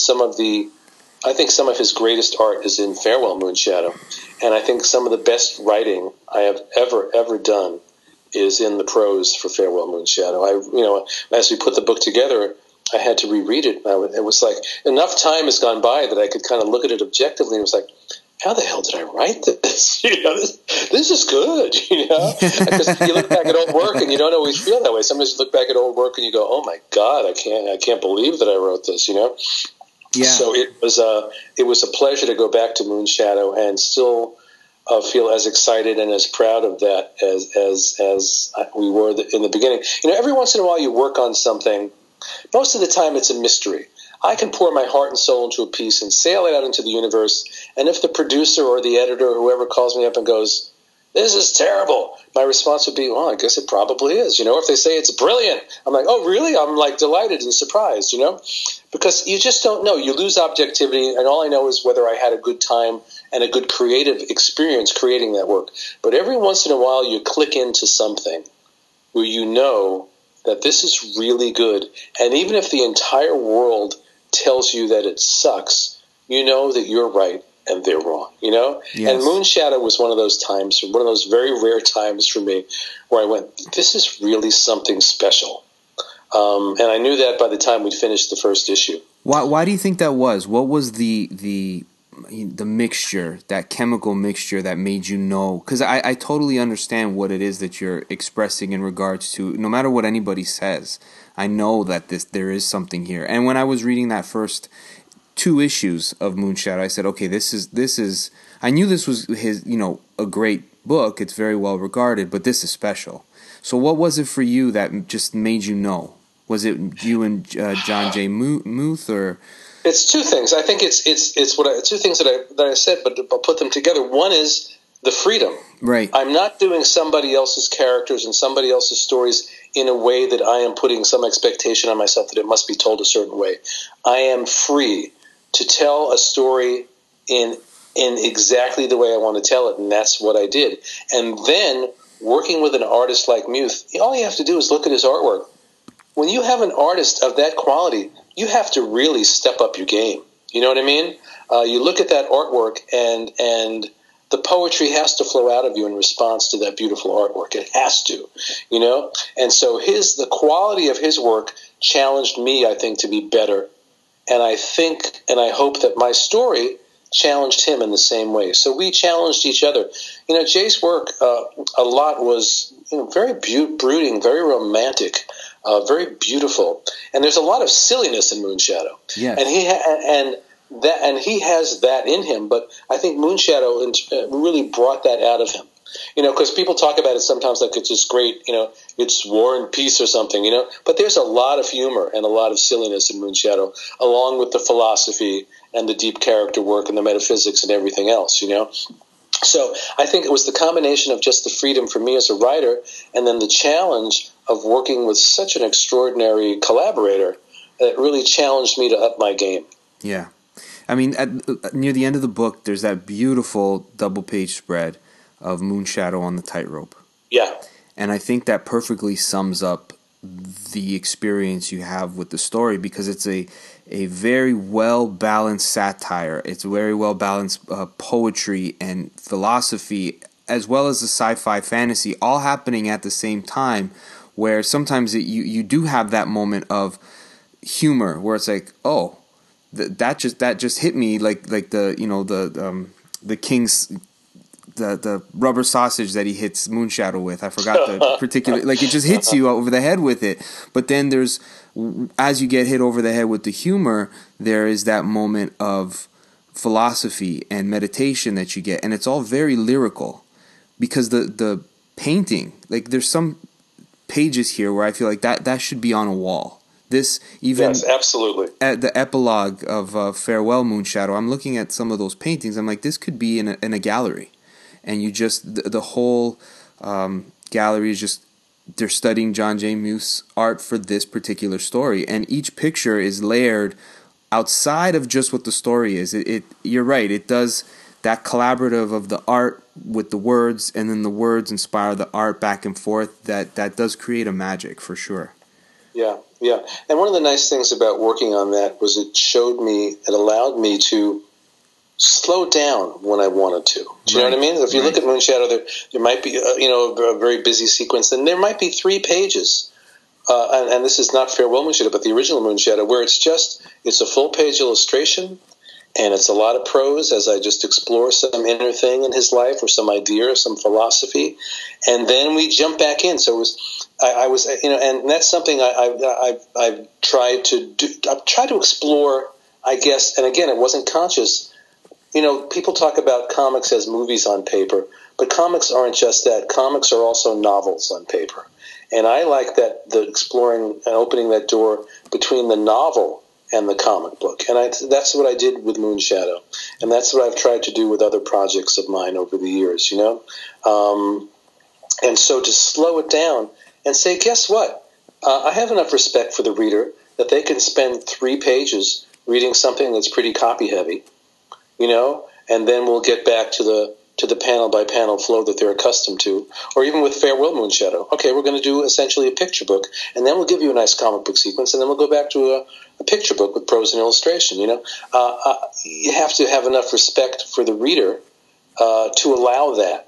I think some of his greatest art is in Farewell Moonshadow. And I think some of the best writing I have ever done is in the prose for Farewell Moonshadow. As we put the book together, I had to reread it. It was like enough time has gone by that I could kind of look at it objectively. And it was like, how the hell did I write this? This is good. Because you look back at old work and you don't always feel that way. Sometimes you look back at old work and you go, oh my God, I can't believe that I wrote this. Yeah. So it was a pleasure to go back to Moonshadow and still feel as excited and as proud of that as we were in the beginning. Every once in a while you work on something. Most of the time it's a mystery. I can pour my heart and soul into a piece and sail it out into the universe, and if the producer or the editor or whoever calls me up and goes, this is terrible, my response would be, well, I guess it probably is. If they say it's brilliant, I'm like, oh, really? I'm like delighted and surprised, because you just don't know. You lose objectivity, and all I know is whether I had a good time and a good creative experience creating that work. But every once in a while you click into something where you know that this is really good. And even if the entire world tells you that it sucks, you know that you're right and they're wrong, Yes. And Moonshadow was one of those times, one of those very rare times for me where I went, this is really something special. And I knew that by the time we'd finished the first issue. Why do you think that was? What was the mixture, that chemical mixture that made you know? Because I totally understand what it is that you're expressing in regards to, no matter what anybody says, I know that there is something here. And when I was reading that first 2 issues of Moonshadow, I said, okay, this is I knew this was his, a great book. It's very well regarded, but this is special. So what was it for you that just made you know? Was it you and John J. Muth, or? It's 2 things. I think it's 2 things that I said, but I'll put them together. One is the freedom. Right. I'm not doing somebody else's characters and somebody else's stories in a way that I am putting some expectation on myself that it must be told a certain way. I am free to tell a story in exactly the way I want to tell it, and that's what I did. And then working with an artist like Muth, all you have to do is look at his artwork. When you have an artist of that quality, you have to really step up your game. You know what I mean? You look at that artwork, and the poetry has to flow out of you in response to that beautiful artwork. It has to, And so the quality of his work challenged me, I think, to be better. And I think, and I hope that my story challenged him in the same way. So we challenged each other. Jay's work a lot was very brooding, very romantic. very beautiful. And there's a lot of silliness in Moonshadow. Yes. And he has that in him, but I think Moonshadow really brought that out of him. Because people talk about it sometimes like it's this great, it's War and Peace or something, But there's a lot of humor and a lot of silliness in Moonshadow, along with the philosophy and the deep character work and the metaphysics and everything else, So I think it was the combination of just the freedom for me as a writer and then the challenge of working with such an extraordinary collaborator that really challenged me to up my game. Yeah. I mean, near the end of the book, there's that beautiful double-page spread of Moonshadow on the tightrope. Yeah. And I think that perfectly sums up the experience you have with the story, because it's a very well-balanced satire. It's very well-balanced poetry and philosophy, as well as the sci-fi fantasy, all happening at the same time, where sometimes you do have that moment of humor where it's like, oh, that just hit me like the king's the rubber sausage that he hits Moonshadow with. I forgot the particular, like it just hits you over the head with it. But then as you get hit over the head with the humor, there is that moment of philosophy and meditation that you get, and it's all very lyrical, because the painting, like there's some pages here where I feel like that should be on a wall. This even yes, absolutely. At the epilogue of Farewell Moonshadow, I'm looking at some of those paintings. I'm like, this could be in a gallery, and you just the whole gallery is just, they're studying John J. Muth's art for this particular story, and each picture is layered outside of just what the story is. You're right. It does that collaborative of the art with the words, and then the words inspire the art back and forth. That does create a magic for sure. Yeah. Yeah, and one of the nice things about working on that was it allowed me to slow down when I wanted to. Do you know what I mean? If you look at Moonshadow, there might be a very busy sequence, and there might be 3 pages, and this is not Farewell Moonshadow, but the original Moonshadow, where it's a full-page illustration, and it's a lot of prose as I just explore some inner thing in his life or some idea or some philosophy, and then we jump back in. So it was. I was, and that's something I've tried to do. I've tried to explore, I guess, and again, it wasn't conscious. People talk about comics as movies on paper, but comics aren't just that. Comics are also novels on paper, and I like the exploring and opening that door between the novel and the comic book, and that's what I did with Moonshadow, and that's what I've tried to do with other projects of mine over the years. And so to slow it down and say, guess what? I have enough respect for the reader that they can spend 3 pages reading something that's pretty copy heavy, and then we'll get back to the panel by panel flow that they're accustomed to. Or even with Farewell Moonshadow, okay, we're going to do essentially a picture book, and then we'll give you a nice comic book sequence, and then we'll go back to a picture book with prose and illustration. You have to have enough respect for the reader to allow that.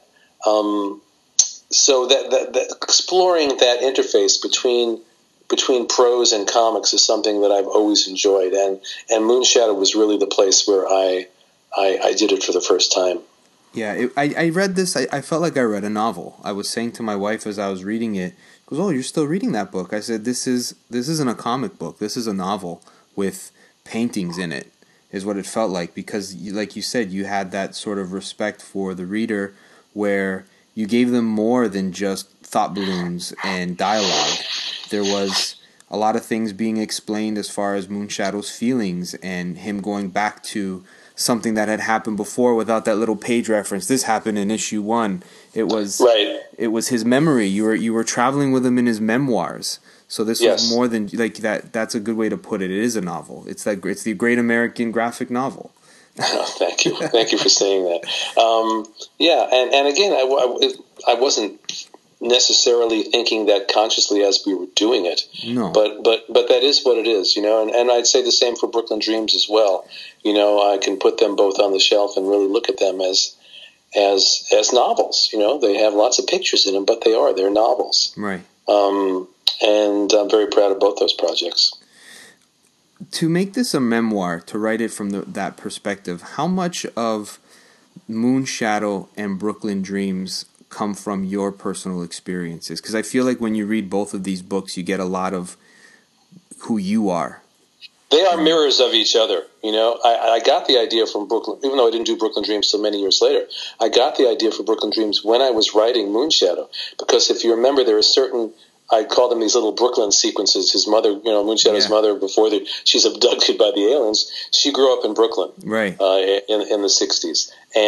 So that exploring that interface between prose and comics is something that I've always enjoyed, and Moonshadow was really the place where I did it for the first time. Yeah, I read this. I felt like I read a novel. I was saying to my wife as I was reading it, she goes, "Oh, you're still reading that book?" I said, "This isn't a comic book. This is a novel with paintings in it." Is what it felt like, because, like you said, you had that sort of respect for the reader, where you gave them more than just thought balloons and dialogue. There was a lot of things being explained as far as Moonshadow's feelings and him going back to something that had happened before without that little page reference. This happened in issue 1. It was It was his memory. You were traveling with him in his memoirs. So this was more than like that. That's a good way to put it. It is a novel. It's the great American graphic novel. Oh, thank you for saying that. And again, I wasn't necessarily thinking that consciously as we were doing it. No. But that is what it is, and I'd say the same for Brooklyn Dreams as well. I can put them both on the shelf and really look at them as novels. They have lots of pictures in them, but they're novels. Right. And I'm very proud of both those projects. To make this a memoir, to write it from that perspective, how much of Moonshadow and Brooklyn Dreams come from your personal experiences? Because I feel like when you read both of these books, you get a lot of who you are. They are mirrors of each other. I got the idea from Brooklyn, even though I didn't do Brooklyn Dreams so many years later. I got the idea for Brooklyn Dreams when I was writing Moonshadow, because if you remember, there are certain, I call them these little Brooklyn sequences. His mother, Moonshadow's mother, before she's abducted by the aliens, she grew up in Brooklyn, right, in the 60s,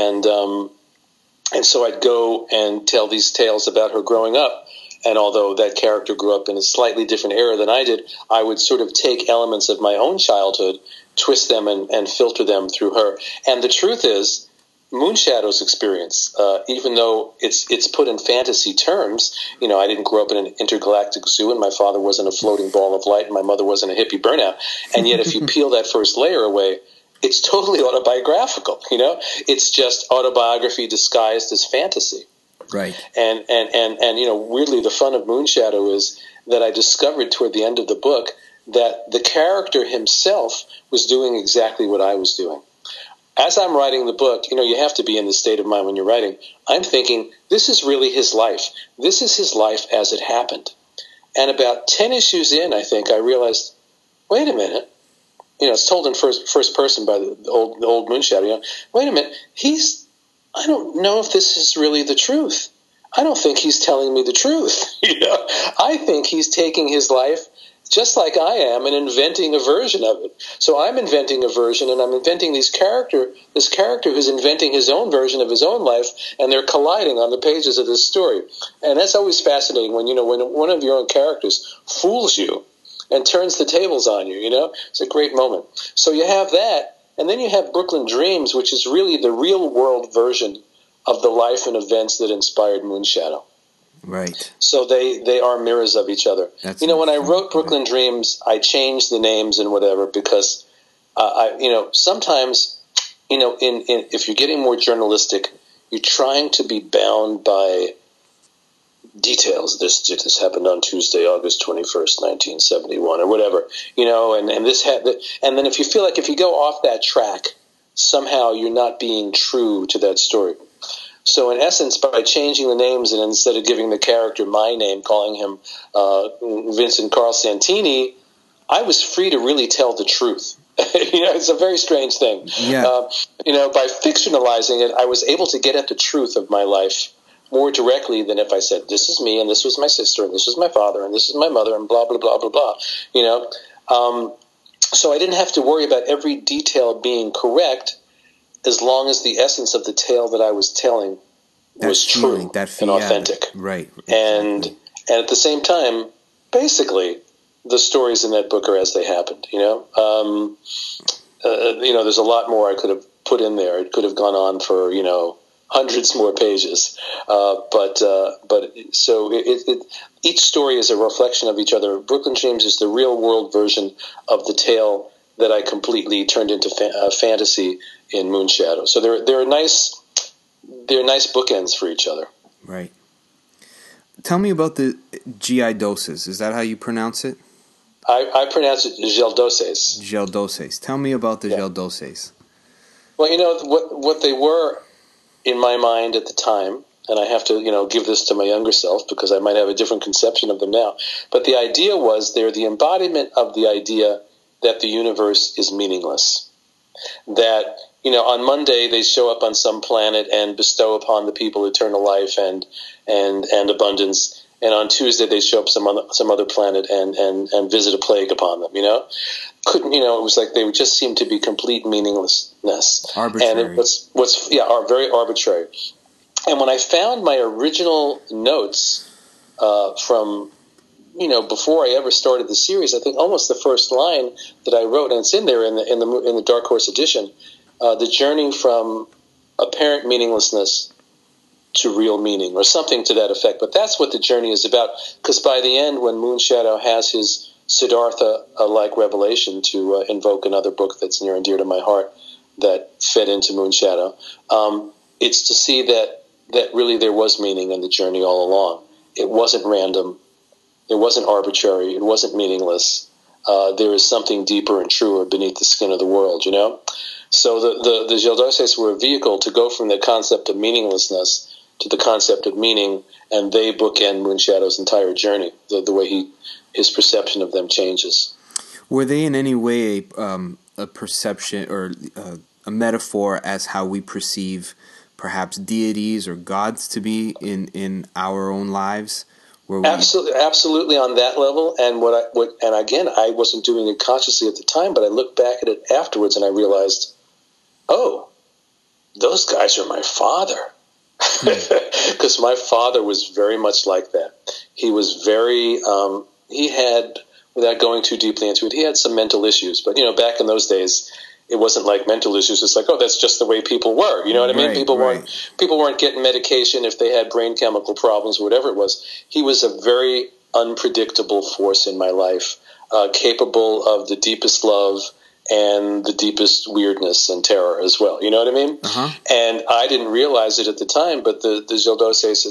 and so I'd go and tell these tales about her growing up. And although that character grew up in a slightly different era than I did, I would sort of take elements of my own childhood, twist them, and filter them through her. And the truth is, Moonshadow's experience, even though it's put in fantasy terms, I didn't grow up in an intergalactic zoo, and my father wasn't a floating ball of light, and my mother wasn't a hippie burnout. And yet, if you peel that first layer away, it's totally autobiographical. It's just autobiography disguised as fantasy. Right. And weirdly, the fun of Moonshadow is that I discovered toward the end of the book that the character himself was doing exactly what I was doing. As I'm writing the book, you have to be in the state of mind when you're writing. I'm thinking, this is really his life. This is his life as it happened. And about 10 issues in, I think, I realized, wait a minute. It's told in first person by the old Moonshadow. Wait a minute. I don't know if this is really the truth. I don't think he's telling me the truth. I think he's taking his life just like I am and inventing a version of it. So I'm inventing a version, and I'm inventing this character who's inventing his own version of his own life, and they're colliding on the pages of this story. And that's always fascinating when one of your own characters fools you and turns the tables on you. It's a great moment. So you have that. And then you have Brooklyn Dreams, which is really the real-world version of the life and events that inspired Moonshadow. Right. So they are mirrors of each other. When I wrote Brooklyn Dreams, I changed the names and whatever because, sometimes, if you're getting more journalistic, you're trying to be bound by details. This happened on Tuesday, August 21st, 1971, or whatever, and this had, and then if you feel like if you go off that track, somehow you're not being true to that story. So in essence, by changing the names and instead of giving the character my name, calling him Vincent Carl Santini, I was free to really tell the truth. It's a very strange thing. Yeah. By fictionalizing it, I was able to get at the truth of my life more directly than if I said, this is me, and this was my sister, and this was my father, and this is my mother, and blah, blah, blah, blah, blah, So I didn't have to worry about every detail being correct as long as the essence of the tale that I was telling was true and authentic. Right. And at the same time, basically, the stories in that book are as they happened, there's a lot more I could have put in there. It could have gone on for, hundreds more pages, but each story is a reflection of each other. Brooklyn Dreams is the real world version of the tale that I completely turned into fantasy in Moonshadow. So they're nice bookends for each other. Right. Tell me about the GI doses. Is that how you pronounce it? I pronounce it Geldoses. Geldoses. Tell me about the Geldoses. Well, what they were in my mind at the time, and I have to, give this to my younger self because I might have a different conception of them now. But the idea was they're the embodiment of the idea that the universe is meaningless. That, on Monday they show up on some planet and bestow upon the people eternal life and abundance. And on Tuesday they show up some other planet and visit a plague upon them, it was like they just seemed to be complete meaninglessness. Arbitrary. And it was very arbitrary. And when I found my original notes from, before I ever started the series, I think almost the first line that I wrote, and it's in there in the Dark Horse edition, the journey from apparent meaninglessness to real meaning, or something to that effect. But that's what the journey is about, because by the end, when Moonshadow has his Siddhartha-like revelation to invoke another book that's near and dear to my heart that fed into Moonshadow, it's to see that really there was meaning in the journey all along. It wasn't random. It wasn't arbitrary. It wasn't meaningless. There is something deeper and truer beneath the skin of the world, So the Geldoses were a vehicle to go from the concept of meaninglessness to the concept of meaning, and they bookend Moonshadow's entire journey, the way his perception of them changes. Were they in any way a perception or a metaphor as how we perceive perhaps deities or gods to be in our own lives? Absolutely on that level. And and again, I wasn't doing it consciously at the time, but I looked back at it afterwards and I realized, oh, those guys are my father. Because my father was very much like that. He was very, he had, without going too deeply into it, he had some mental issues. But, back in those days, it wasn't like mental issues. It's like, oh, that's just the way people were. You know what I mean? People weren't getting medication if they had brain chemical problems or whatever it was. He was a very unpredictable force in my life, capable of the deepest love and the deepest weirdness and terror as well. You know what I mean? Uh-huh. And I didn't realize it at the time, but the Xildoses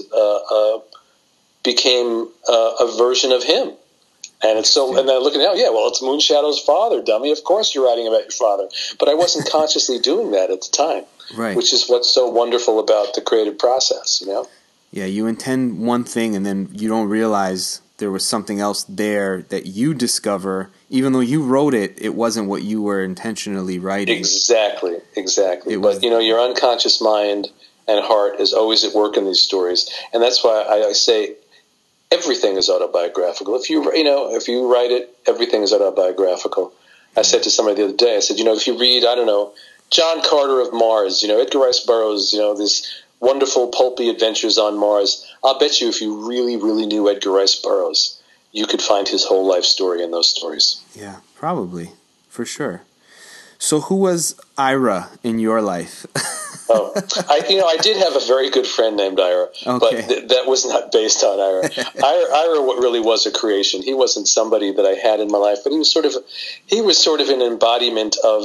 became a version of him. And it's so, and then looking out, well, it's Moonshadow's father, dummy. Of course you're writing about your father. But I wasn't consciously doing that at the time, right? Which is what's so wonderful about the creative process, Yeah, you intend one thing and then you don't realize there was something else there that you discover. Even though you wrote it, it wasn't what you were intentionally writing. Exactly. But, your unconscious mind and heart is always at work in these stories. And that's why I say everything is autobiographical. If you write it, everything is autobiographical. I said to somebody the other day, I said, if you read, I don't know, John Carter of Mars, Edgar Rice Burroughs, this wonderful pulpy adventures on Mars, I'll bet you if you really, really knew Edgar Rice Burroughs, you could find his whole life story in those stories. Yeah, probably, for sure. So who was Ira in your life? I did have a very good friend named Ira, okay. But that was not based on Ira. Ira really was a creation. He wasn't somebody that I had in my life, but he was sort of an embodiment of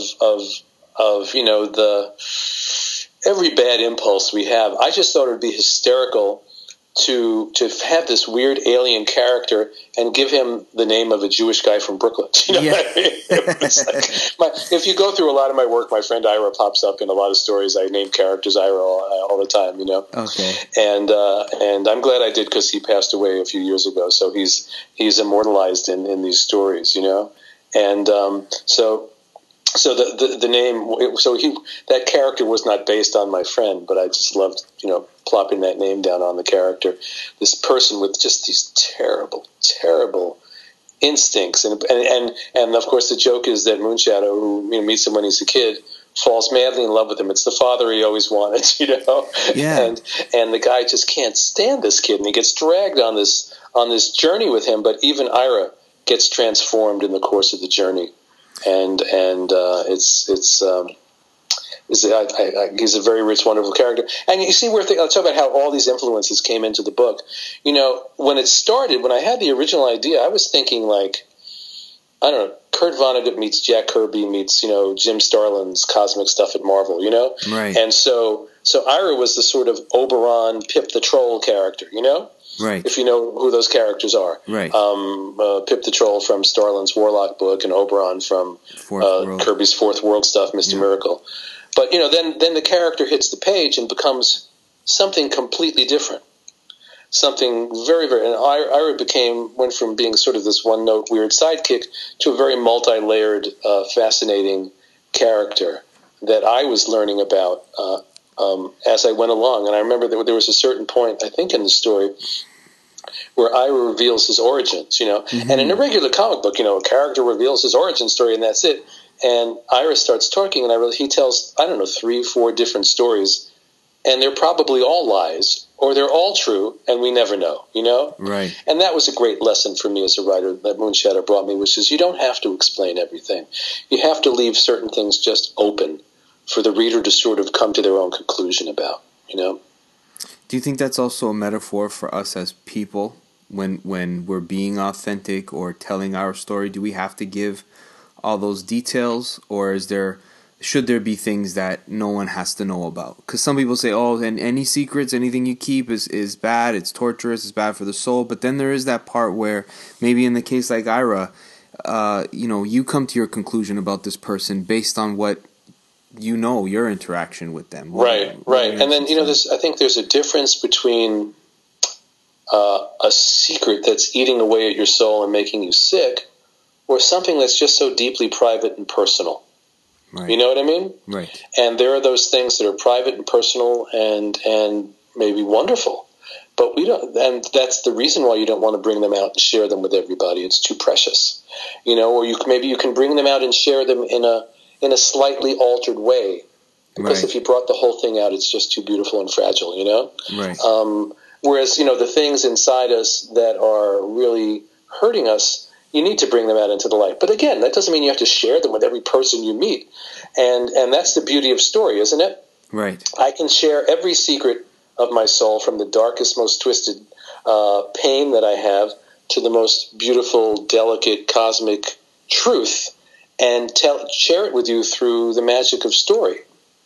the every bad impulse we have. I just thought it would be hysterical to have this weird alien character and give him the name of a Jewish guy from Brooklyn. What I mean? If you go through a lot of my work, my friend Ira pops up in a lot of stories. I name characters Ira all the time, Okay. And I'm glad I did because he passed away a few years ago. So he's immortalized in these stories, And so the name, that character was not based on my friend, but I just loved, plopping that name down on the character. This person with just these terrible, terrible instincts, and of course the joke is that Moonshadow, who meets him when he's a kid, falls madly in love with him. It's the father he always wanted, Yeah. And the guy just can't stand this kid, and he gets dragged on this journey with him. But even Ira gets transformed in the course of the journey. And he's a very rich, wonderful character. And you see I'll talk about how all these influences came into the book. When it started, when I had the original idea, I was thinking like, I don't know, Kurt Vonnegut meets Jack Kirby meets, Jim Starlin's cosmic stuff at Marvel, Right. And so Ira was the sort of Oberon, Pip the Troll character, Right. If you know who those characters are. Right. Pip the Troll from Starlin's Warlock book and Oberon from Kirby's Fourth World stuff, Mr. Miracle. But, then the character hits the page and becomes something completely different. Something very, very... And Ira went from being sort of this one-note weird sidekick to a very multi-layered, fascinating character that I was learning about as I went along. And I remember there was a certain point, I think in the story, where Ira reveals his origins, Mm-hmm. And in a regular comic book, a character reveals his origin story and that's it. And Ira starts talking and he tells, 3-4 different stories, and they're probably all lies or they're all true and we never know, Right. And that was a great lesson for me as a writer that Moonshadow brought me, which is you don't have to explain everything. You have to leave certain things just open for the reader to sort of come to their own conclusion about, Do you think that's also a metaphor for us as people when we're being authentic or telling our story? Do we have to give all those details, or should there be things that no one has to know about? Because some people say, and any secrets, anything you keep is bad, it's torturous, it's bad for the soul. But then there is that part where maybe in the case like Ira, you come to your conclusion about this person based on what your interaction with them. Right. And then, I think there's a difference between a secret that's eating away at your soul and making you sick, or something that's just so deeply private and personal. Right. You know what I mean? Right. And there are those things that are private and personal and maybe wonderful, but we don't. And that's the reason why you don't want to bring them out and share them with everybody. It's too precious, or maybe you can bring them out and share them in a slightly altered way. Because if you brought the whole thing out, it's just too beautiful and fragile. Right. Whereas the things inside us that are really hurting us, you need to bring them out into the light. But again, that doesn't mean you have to share them with every person you meet. And that's the beauty of story, isn't it? Right. I can share every secret of my soul, from the darkest, most twisted pain that I have to the most beautiful, delicate, cosmic truth, and share it with you through the magic of story,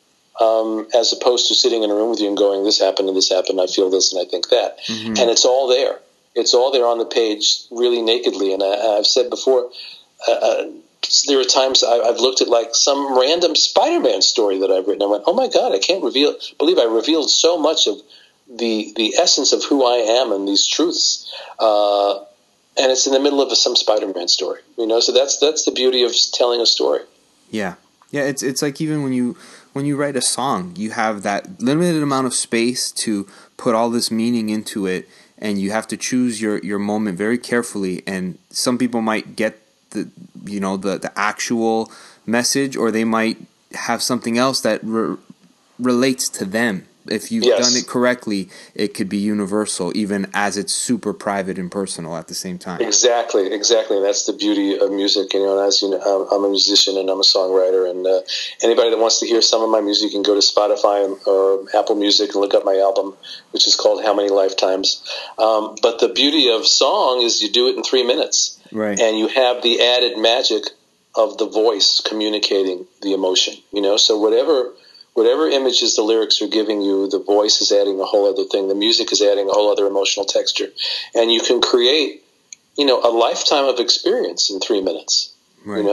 as opposed to sitting in a room with you and going, this happened and this happened, I feel this and I think that. Mm-hmm. And it's all there. It's all there on the page, really nakedly. And I've said before, there are times I've looked at like some random Spider-Man story that I've written. I went, oh my God, I can't believe I revealed so much of the essence of who I am and these truths. And it's in the middle of some Spider-Man story, so that's the beauty of telling a story. Yeah. Yeah. It's like even when you write a song, you have that limited amount of space to put all this meaning into it. And you have to choose your moment very carefully. And some people might get the actual message, or they might have something else that relates to them. If you've done it correctly, it could be universal, even as it's super private and personal at the same time. Exactly. That's the beauty of music. And as you know, I'm a musician and I'm a songwriter. And anybody that wants to hear some of my music can go to Spotify or Apple Music and look up my album, which is called How Many Lifetimes. But the beauty of song is you do it in 3 minutes. Right. And you have the added magic of the voice communicating the emotion. So whatever images the lyrics are giving you, the voice is adding a whole other thing. The music is adding a whole other emotional texture. And you can create, a lifetime of experience in 3 minutes. Right.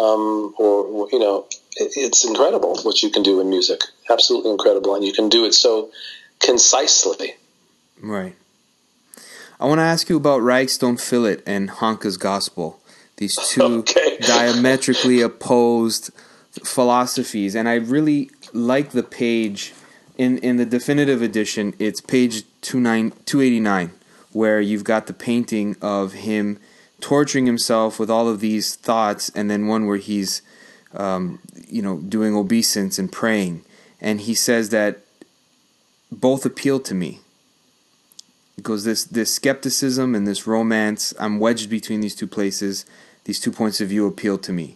It's incredible what you can do in music. Absolutely incredible. And you can do it so concisely. Right. I want to ask you about Rags Don't Fill It and Hanukkah's Gospel. These two diametrically opposed philosophies. And I really like the page in the definitive edition. It's page 289, where you've got the painting of him torturing himself with all of these thoughts, and then one where he's doing obeisance and praying. And he says that both appeal to me. It goes, this skepticism and this romance, I'm wedged between these two places. These 2 points of view appeal to me.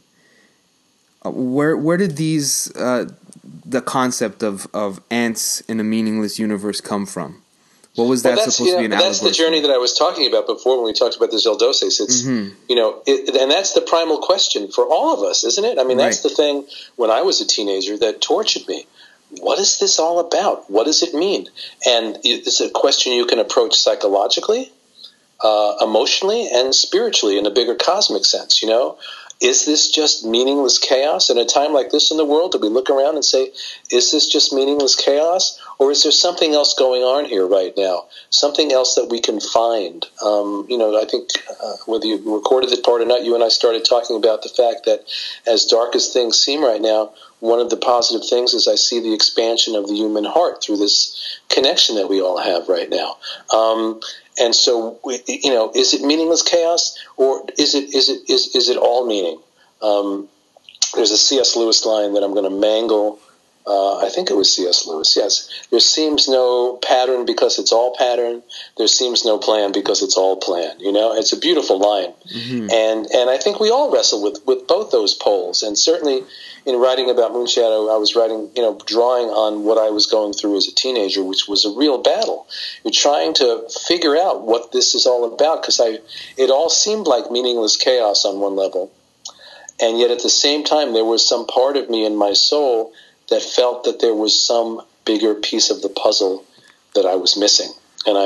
Where did these the concept of ants in a meaningless universe come from? What was that supposed to be an allegory? That's the journey that I was talking about before when we talked about the Zaldoses. It's and that's the primal question for all of us, isn't it? I mean, that's the thing when I was a teenager that tortured me. What is this all about? What does it mean? And it's a question you can approach psychologically, emotionally, and spiritually in a bigger cosmic sense. Is this just meaningless chaos? In a time like this in the world, do we look around and say, is this just meaningless chaos? Or is there something else going on here right now? Something else that we can find? I think whether you recorded the part or not, you and I started talking about the fact that as dark as things seem right now, one of the positive things is I see the expansion of the human heart through this connection that we all have right now. And so, is it meaningless chaos, or is it all meaning? There's a C.S. Lewis line that I'm going to mangle. I think it was C.S. Lewis. Yes, there seems no pattern because it's all pattern. There seems no plan because it's all plan. It's a beautiful line, and I think we all wrestle with both those poles. And certainly, in writing about Moonshadow, I was writing, drawing on what I was going through as a teenager, which was a real battle. You're trying to figure out what this is all about, because it all seemed like meaningless chaos on one level, and yet at the same time, there was some part of me in my soul that felt that there was some bigger piece of the puzzle that I was missing, and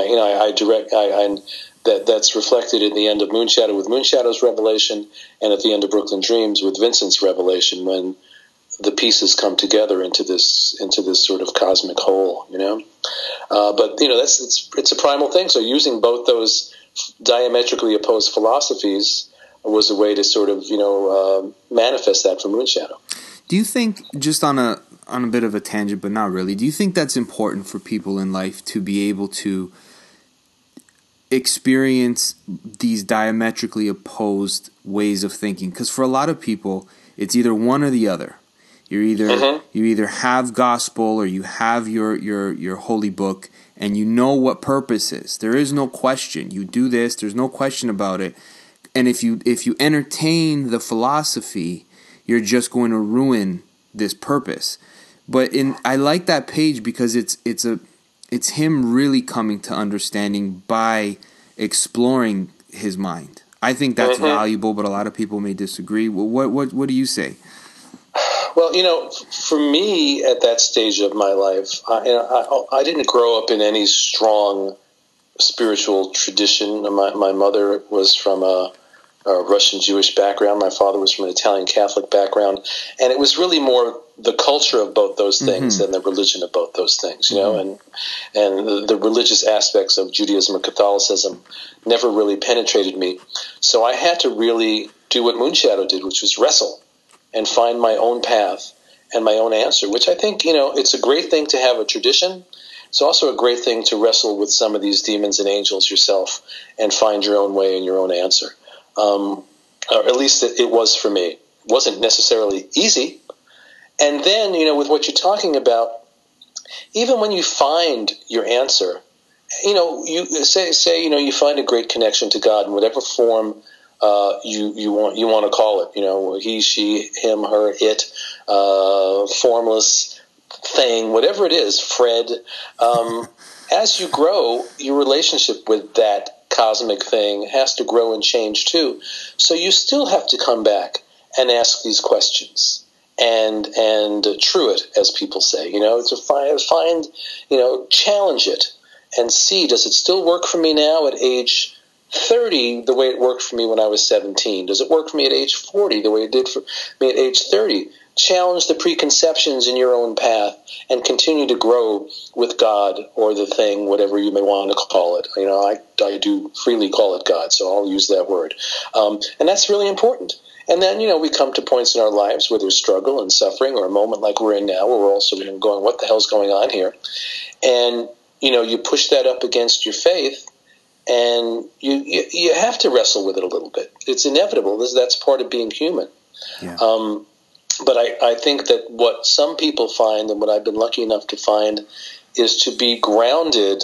that's reflected in the end of Moonshadow with Moonshadow's revelation, and at the end of Brooklyn Dreams with Vincent's revelation, when the pieces come together into this sort of cosmic whole, But it's a primal thing. So using both those diametrically opposed philosophies was a way to sort of manifest that for Moonshadow. Do you think, just on a bit of a tangent, but not really, do you think that's important for people in life to be able to experience these diametrically opposed ways of thinking? Because for a lot of people, it's either one or the other. You either have gospel or you have your holy book, and you know what purpose is. There is no question. You do this. There's no question about it. And if you entertain the philosophy, you're just going to ruin this purpose. But I like that page because it's him really coming to understanding by exploring his mind. I think that's valuable, but a lot of people may disagree. Well, what do you say? Well, for me at that stage of my life, I didn't grow up in any strong spiritual tradition. My mother was from a Russian Jewish background. My father was from an Italian Catholic background. And it was really more the culture of both those things than the religion of both those things, and the religious aspects of Judaism or Catholicism never really penetrated me. So I had to really do what Moonshadow did, which was wrestle and find my own path and my own answer, which I think, it's a great thing to have a tradition. It's also a great thing to wrestle with some of these demons and angels yourself and find your own way and your own answer. Or at least it was for me. It wasn't necessarily easy. And then, with what you're talking about, even when you find your answer, you say you find a great connection to God in whatever form you want to call it, he, she, him, her, it, formless thing, whatever it is, Fred. As you grow, your relationship with that cosmic thing has to grow and change too. So you still have to come back and ask these questions and true it, as people say, to find, challenge it and see, does it still work for me now at age 30 the way it worked for me when I was 17? Does it work for me at age 40 the way it did for me at age 30? Challenge the preconceptions in your own path and continue to grow with God or the thing, whatever you may want to call it. I do freely call it God, so I'll use that word. And that's really important. And then, we come to points in our lives where there's struggle and suffering, or a moment like we're in now where we're also going, what the hell's going on here? And, you push that up against your faith, and you have to wrestle with it a little bit. It's inevitable. That's part of being human. Yeah. But I think that what some people find, and what I've been lucky enough to find, is to be grounded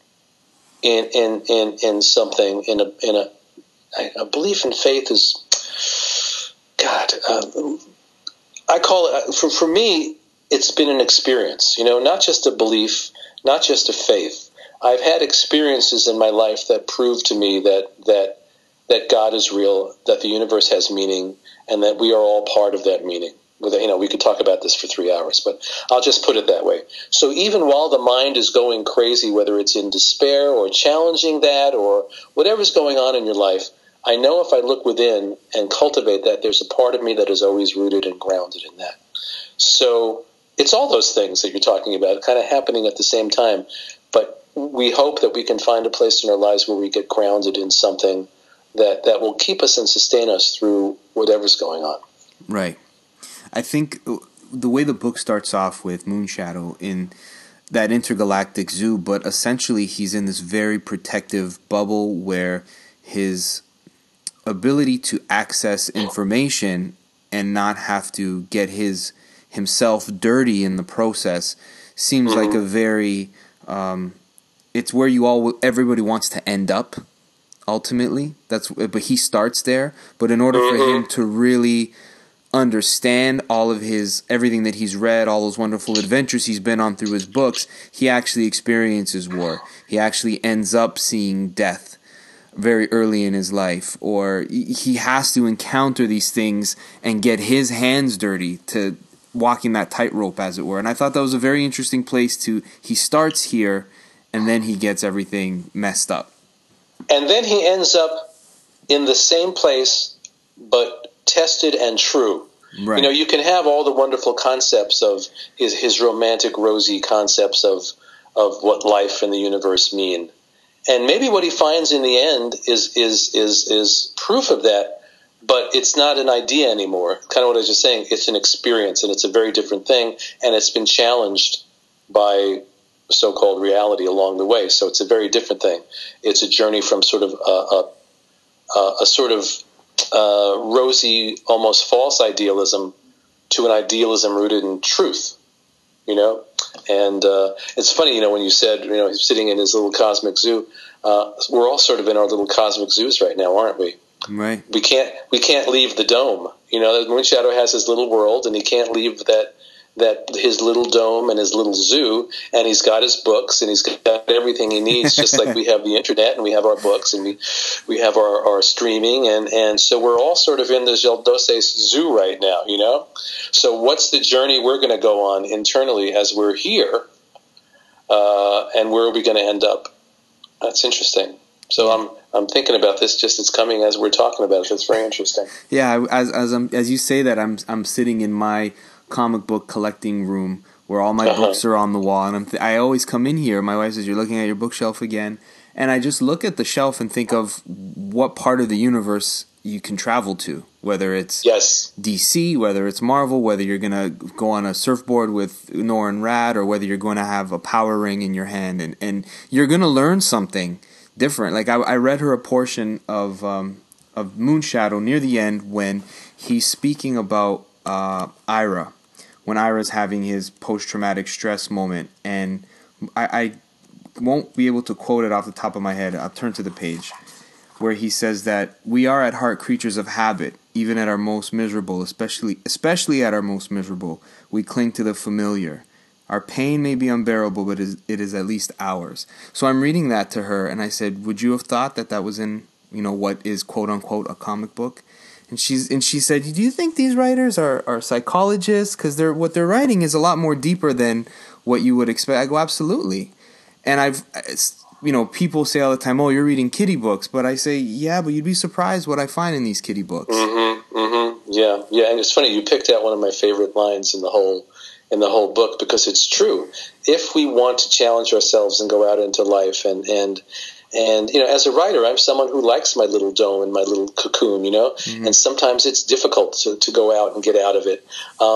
in something, in a belief in faith is, God, I call it, for me, it's been an experience, not just a belief, not just a faith. I've had experiences in my life that prove to me that God is real, that the universe has meaning, and that we are all part of that meaning. We could talk about this for 3 hours, but I'll just put it that way. So even while the mind is going crazy, whether it's in despair or challenging that or whatever's going on in your life, I know if I look within and cultivate that, there's a part of me that is always rooted and grounded in that. So it's all those things that you're talking about kind of happening at the same time. But we hope that we can find a place in our lives where we get grounded in something that will keep us and sustain us through whatever's going on. Right. I think the way the book starts off with Moonshadow in that intergalactic zoo, but essentially he's in this very protective bubble where his ability to access information and not have to get himself dirty in the process seems like a very it's where everybody wants to end up ultimately. But he starts there. But in order for him to really understand everything that he's read, all those wonderful adventures he's been on through his books, he actually experiences war. He actually ends up seeing death very early in his life, or he has to encounter these things and get his hands dirty to walking that tightrope, as it were. And I thought that was a very interesting place he starts here and then he gets everything messed up. And then he ends up in the same place, but tested and true. Right. You know, you can have all the wonderful concepts of his romantic, rosy concepts of what life and the universe mean. And maybe what he finds in the end is proof of that, but it's not an idea anymore. Kind of what I was just saying. It's an experience, and it's a very different thing, and it's been challenged by so-called reality along the way. So it's a very different thing. It's a journey from sort of a sort of rosy, almost false idealism to an idealism rooted in truth, you know? And it's funny, you know, when you said, you know, he's sitting in his little cosmic zoo, we're all sort of in our little cosmic zoos right now, aren't we? Right. We can't leave the dome. You know, Moonshadow has his little world, and he can't leave that his little dome and his little zoo, and he's got his books and he's got everything he needs, just like we have the internet and we have our books and we have our streaming, and so we're all sort of in the Gildoses zoo right now, you know? So what's the journey we're going to go on internally as we're here, and where are we going to end up? That's interesting. So I'm thinking about this, just it's coming as we're talking about it. That's very interesting. Yeah, as you say that, I'm sitting in my comic book collecting room where all my books are on the wall, and I always come in here. My wife says, "You're looking at your bookshelf again," and I just look at the shelf and think of what part of the universe you can travel to, whether it's DC, whether it's Marvel, whether you're gonna go on a surfboard with Norrin Radd, or whether you're going to have a power ring in your hand, and you're gonna learn something different. Like I read her a portion of Moonshadow near the end when he's speaking about Ira, when Ira's having his post-traumatic stress moment, and I won't be able to quote it off the top of my head. I'll turn to the page where he says that we are at heart creatures of habit, even at our most miserable, especially at our most miserable. We cling to the familiar. Our pain may be unbearable, but it is at least ours. So I'm reading that to her, and I said, would you have thought that was in, you know, what is quote-unquote a comic book? And she said, do you think these writers are psychologists? Because what they're writing is a lot more deeper than what you would expect. I go, absolutely. And people say all the time, oh, you're reading kiddie books. But I say, yeah, but you'd be surprised what I find in these kiddie books. Yeah. And it's funny, you picked out one of my favorite lines in the whole book, because it's true. If we want to challenge ourselves and go out into life, and you know, as a writer, I'm someone who likes my little dome and my little cocoon, you know, and sometimes it's difficult to go out and get out of it,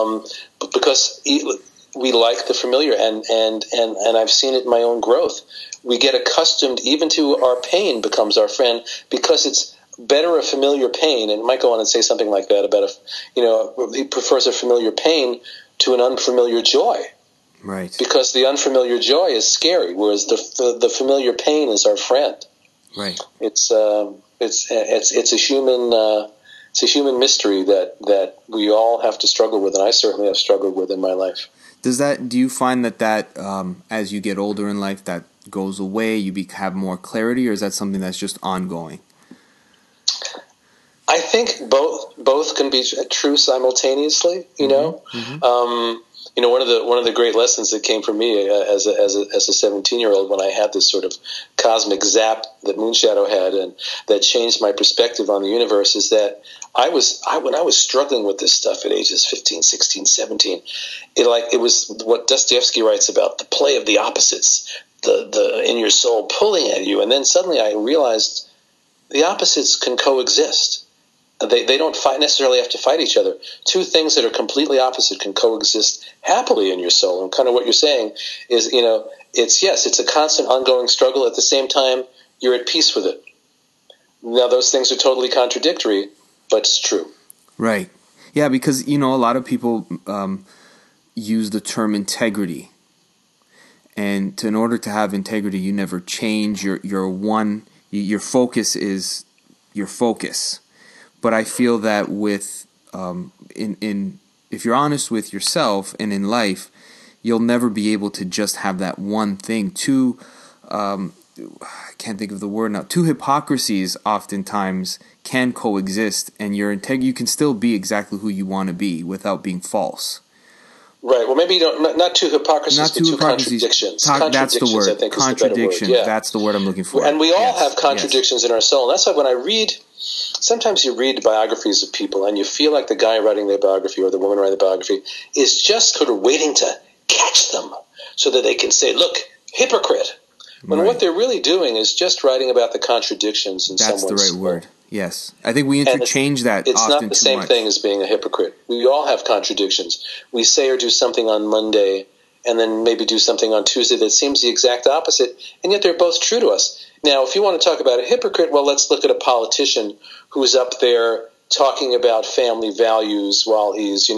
because we like the familiar, and I've seen it in my own growth. We get accustomed even to our pain becomes our friend, because it's better a familiar pain, and might go on and say something like that about he prefers a familiar pain to an unfamiliar joy. Right. Because the unfamiliar joy is scary, whereas the familiar pain is our friend. Right. It's a human mystery that we all have to struggle with, and I certainly have struggled with in my life. Do you find that as you get older in life that goes away, you have more clarity, or is that something that's just ongoing? I think both can be true simultaneously. You know, one of the great lessons that came from me as a 17-year-old, when I had this sort of cosmic zap that Moonshadow had, and that changed my perspective on the universe, is that when I was struggling with this stuff at ages 15, 16, 17, it was what Dostoevsky writes about, the play of the opposites, the in your soul pulling at you, and then suddenly I realized the opposites can coexist. They don't necessarily have to fight each other. Two things that are completely opposite can coexist happily in your soul. And kind of what you're saying is, you know, it's a constant ongoing struggle. At the same time, you're at peace with it. Now, those things are totally contradictory, but it's true. Right. Yeah, because, you know, a lot of people use the term integrity. And in order to have integrity, you never change. Your focus is your focus. But I feel that with if you're honest with yourself and in life, you'll never be able to just have that one thing. I can't think of the word now. Two hypocrisies oftentimes can coexist, and you can still be exactly who you want to be without being false. Right. Well, maybe not two hypocrisies, but two contradictions. That's the word. I think, contradiction. is the better word. Yeah. That's the word I'm looking for. And we all have contradictions in our soul. And that's why when I read sometimes you read biographies of people and you feel like the guy writing their biography or the woman writing the biography is just sort of waiting to catch them so that they can say, look, hypocrite. When what they're really doing is just writing about the contradictions in someone's That's the right word. Yes. I think we interchange that it's often not the same thing as being a hypocrite. We all have contradictions. We say or do something on Monday and then maybe do something on Tuesday that seems the exact opposite, and yet they're both true to us. Now, if you want to talk about a hypocrite, well, let's look at a politician who's up there talking about family values while he's,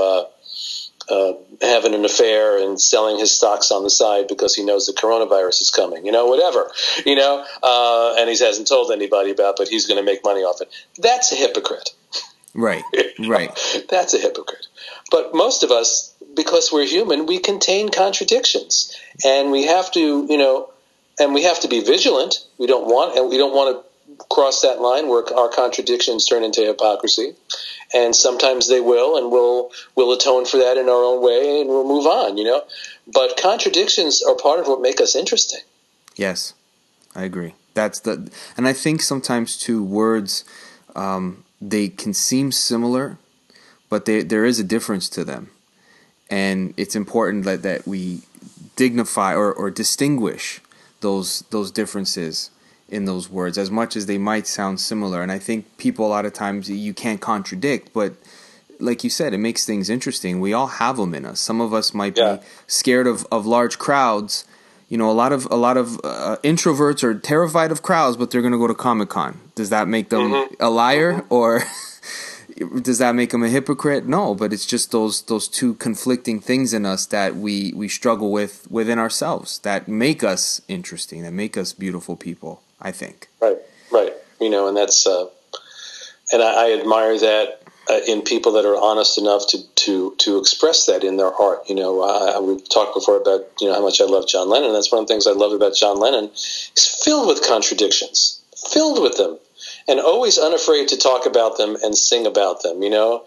having an affair and selling his stocks on the side because he knows the coronavirus is coming, whatever, and he hasn't told anybody about, but he's going to make money off it. That's a hypocrite. Right, right. That's a hypocrite. But most of us, because we're human, we contain contradictions, and we have to, and we have to be vigilant. We don't want to cross that line where our contradictions turn into hypocrisy. And sometimes they will, and we'll atone for that in our own way, and we'll move on, But contradictions are part of what make us interesting. Yes, I agree. And I think sometimes too, words, they can seem similar, but there is a difference to them. And it's important that we dignify or distinguish those differences in those words, as much as they might sound similar. And I think people a lot of times, you can't contradict, but like you said, it makes things interesting. We all have them in us. Some of us might be scared of large crowds. A lot of introverts are terrified of crowds, but they're going to go to Comic-Con. Does that make them a liar, or does that make them a hypocrite? No, but it's just those two conflicting things in us that we struggle with within ourselves, that make us interesting, that make us beautiful people, I think. Right. And that's and I admire that in people that are honest enough to express that in their art. We've talked before about how much I love John Lennon. That's one of the things I love about John Lennon. He's filled with contradictions, filled with them, and always unafraid to talk about them and sing about them.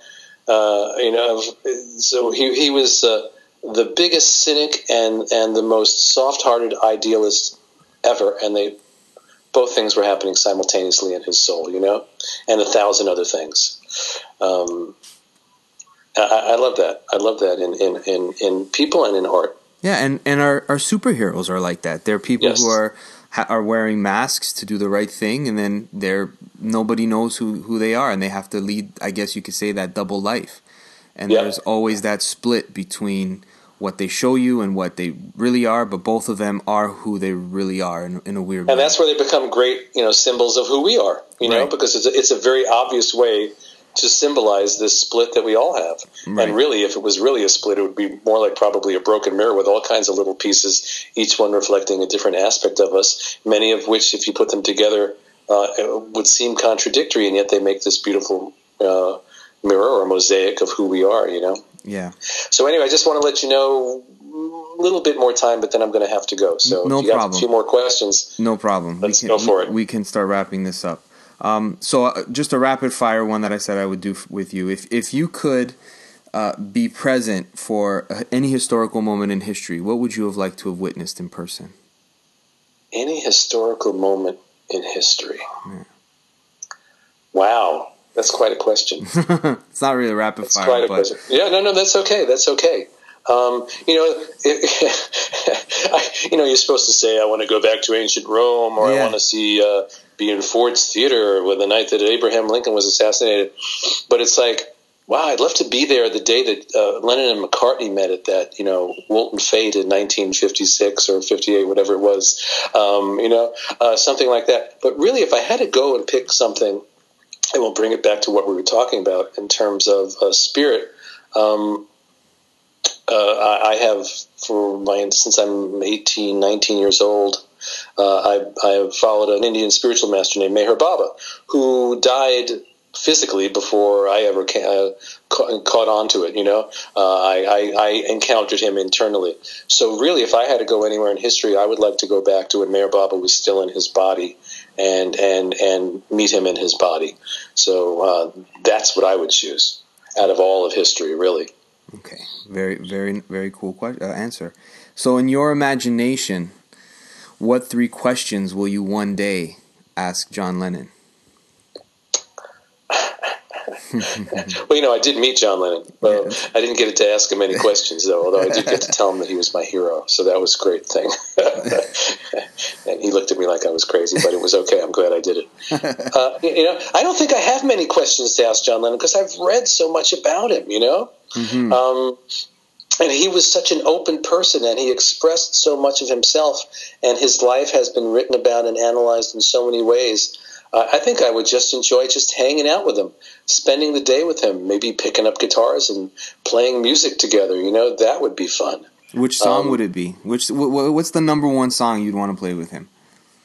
So he was the biggest cynic and the most soft-hearted idealist ever, and both things were happening simultaneously in his soul, and 1,000 other things. I love that. I love that in people and in art. Yeah, and our superheroes are like that. They're people who are wearing masks to do the right thing, and then nobody knows who they are, and they have to lead, I guess you could say, that double life. And there's always that split between what they show you and what they really are, but both of them are who they really are in a weird way. And that's where they become great, symbols of who we are, because it's a very obvious way to symbolize this split that we all have. Right. And really, if it was really a split, it would be more like probably a broken mirror with all kinds of little pieces, each one reflecting a different aspect of us, many of which, if you put them together, would seem contradictory, and yet they make this beautiful mirror or mosaic of who we are, Yeah. So anyway, I just want to let you know a little bit more time, but then I'm going to have to go. So no if you problem. have a few more questions. No problem. Let's go for it. We can start wrapping this up. So just a rapid fire one that I said I would do with you. If you could be present for any historical moment in history, what would you have liked to have witnessed in person? Any historical moment in history? Yeah. Wow. That's quite a question. It's not really rapid fire. Quite a question. Yeah, no, that's okay. That's okay. You're supposed to say, I want to go back to ancient Rome, or I want to see, be in Ford's Theater with the night that Abraham Lincoln was assassinated. But it's like, wow, I'd love to be there the day that Lennon and McCartney met at that, Woolton Fete in 1956 or 58, whatever it was, something like that. But really, if I had to go and pick something, and we'll bring it back to what we were talking about in terms of spirit. I have, since I'm 18, 19 years old, I have followed an Indian spiritual master named Meher Baba, who died physically before I ever caught on to it. I encountered him internally. So really, if I had to go anywhere in history, I would like to go back to when Meher Baba was still in his body and meet him in his body. So that's what I would choose out of all of history, really. Okay, very, very, very cool answer. So in your imagination, what 3 questions will you one day ask John Lennon? Well, I did meet John Lennon. Well, I didn't get to ask him any questions, though, although I did get to tell him that he was my hero. So that was a great thing. And he looked at me like I was crazy, but it was okay. I'm glad I did it. I don't think I have many questions to ask John Lennon because I've read so much about him, Mm-hmm. And he was such an open person, and he expressed so much of himself, and his life has been written about and analyzed in so many ways. I think I would just enjoy just hanging out with him, spending the day with him, maybe picking up guitars and playing music together. That would be fun. Which song would it be? What's the number one song you'd want to play with him?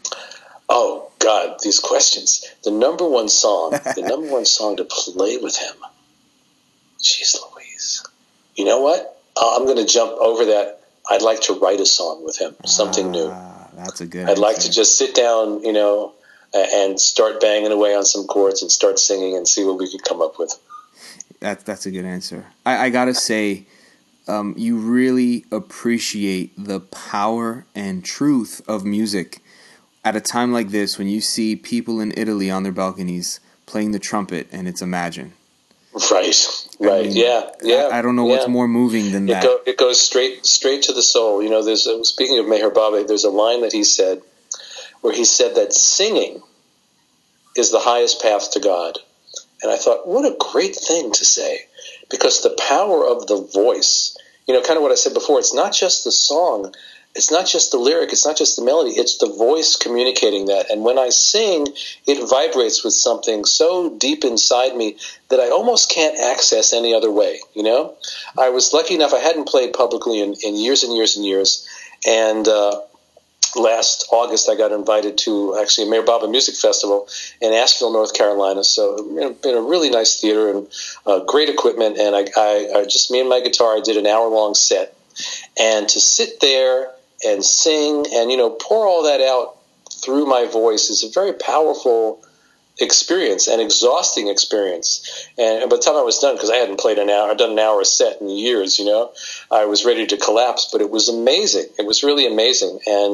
Oh, God, these questions. The number one song to play with him. Jeez Louise. You know what? I'm going to jump over that. I'd like to write a song with him, something new. That's a good I'd like to just sit down, and start banging away on some chords and start singing and see what we could come up with. That's a good answer. I got to say, you really appreciate the power and truth of music at a time like this when you see people in Italy on their balconies playing the trumpet and it's Imagine. Right. I mean, yeah. I don't know what's more moving than that. It goes straight to the soul. There's speaking of Meher Baba, there's a line that he said where he said that singing is the highest path to God. And I thought, what a great thing to say, because the power of the voice, kind of what I said before, it's not just the song, it's not just the lyric, it's not just the melody, it's the voice communicating that. And when I sing, it vibrates with something so deep inside me that I almost can't access any other way, I was lucky enough, I hadn't played publicly in years and years and years, and last August I got invited to actually a Meher Baba Music Festival in Asheville, North Carolina. So been a really nice theater and great equipment, and I just, me and my guitar, I did an hour-long set. And to sit there and sing and, pour all that out through my voice is a very powerful experience, an exhausting experience. And by the time I was done, because I hadn't played done an hour set in years, I was ready to collapse, but it was amazing. It was really amazing.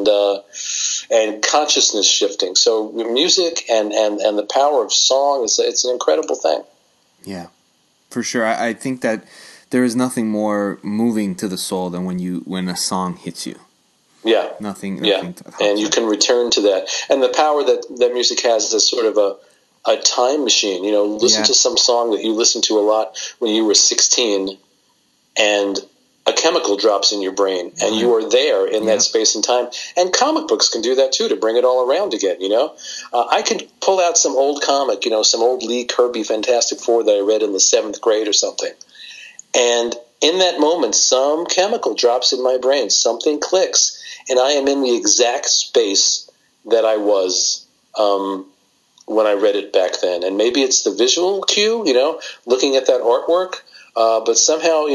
And consciousness shifting. So music and the power of song it's an incredible thing. Yeah, for sure. I think that there is nothing more moving to the soul than when a song hits you. Yeah. Nothing. And you can return to that. And the power that music has is sort of a time machine. Listen to some song that you listened to a lot when you were 16, and a chemical drops in your brain, and you are there in that space and time. And comic books can do that too, to bring it all around again. I could pull out some old comic, some old Lee Kirby Fantastic Four that I read in the 7th grade or something. And in that moment, some chemical drops in my brain, something clicks, and I am in the exact space that I was when I read it back then. And maybe it's the visual cue, looking at that artwork, but somehow,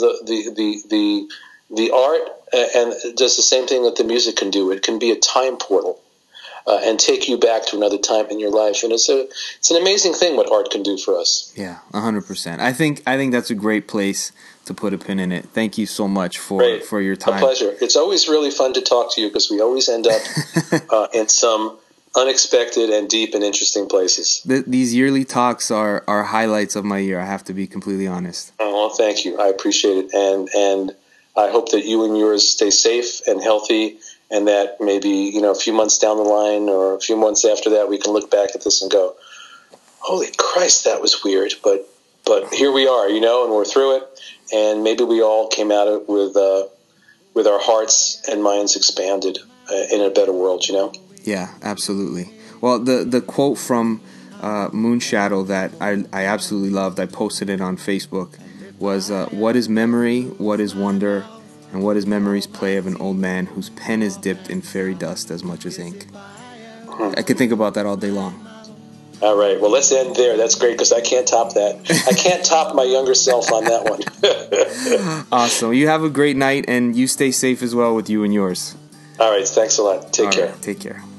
the art and does the same thing that the music can do. It can be a time portal and take you back to another time in your life, and it's an amazing thing what art can do for us. Yeah, 100%. I think that's a great place to put a pin in it. Thank you so much for your time. A pleasure. It's always really fun to talk to you because we always end up in some unexpected and deep and interesting places. These yearly talks are highlights of my year. I have to be completely honest. Oh, well, thank you. I appreciate it, and I hope that you and yours stay safe and healthy, and that maybe a few months down the line or a few months after that, we can look back at this and go, "Holy Christ, that was weird," but here we are, and we're through it. And maybe we all came at it with our hearts and minds expanded in a better world, Yeah, absolutely. Well, the quote from Moonshadow that I absolutely loved, I posted it on Facebook, was, "What is memory, what is wonder, and what is memory's play of an old man whose pen is dipped in fairy dust as much as ink?" I could think about that all day long. All right. Well, let's end there. That's great because I can't top that. I can't top my younger self on that one. Awesome. You have a great night, and you stay safe as well with you and yours. All right. Thanks a lot. Take care. Right, take care.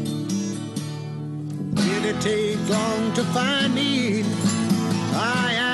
Did it take long to find me? I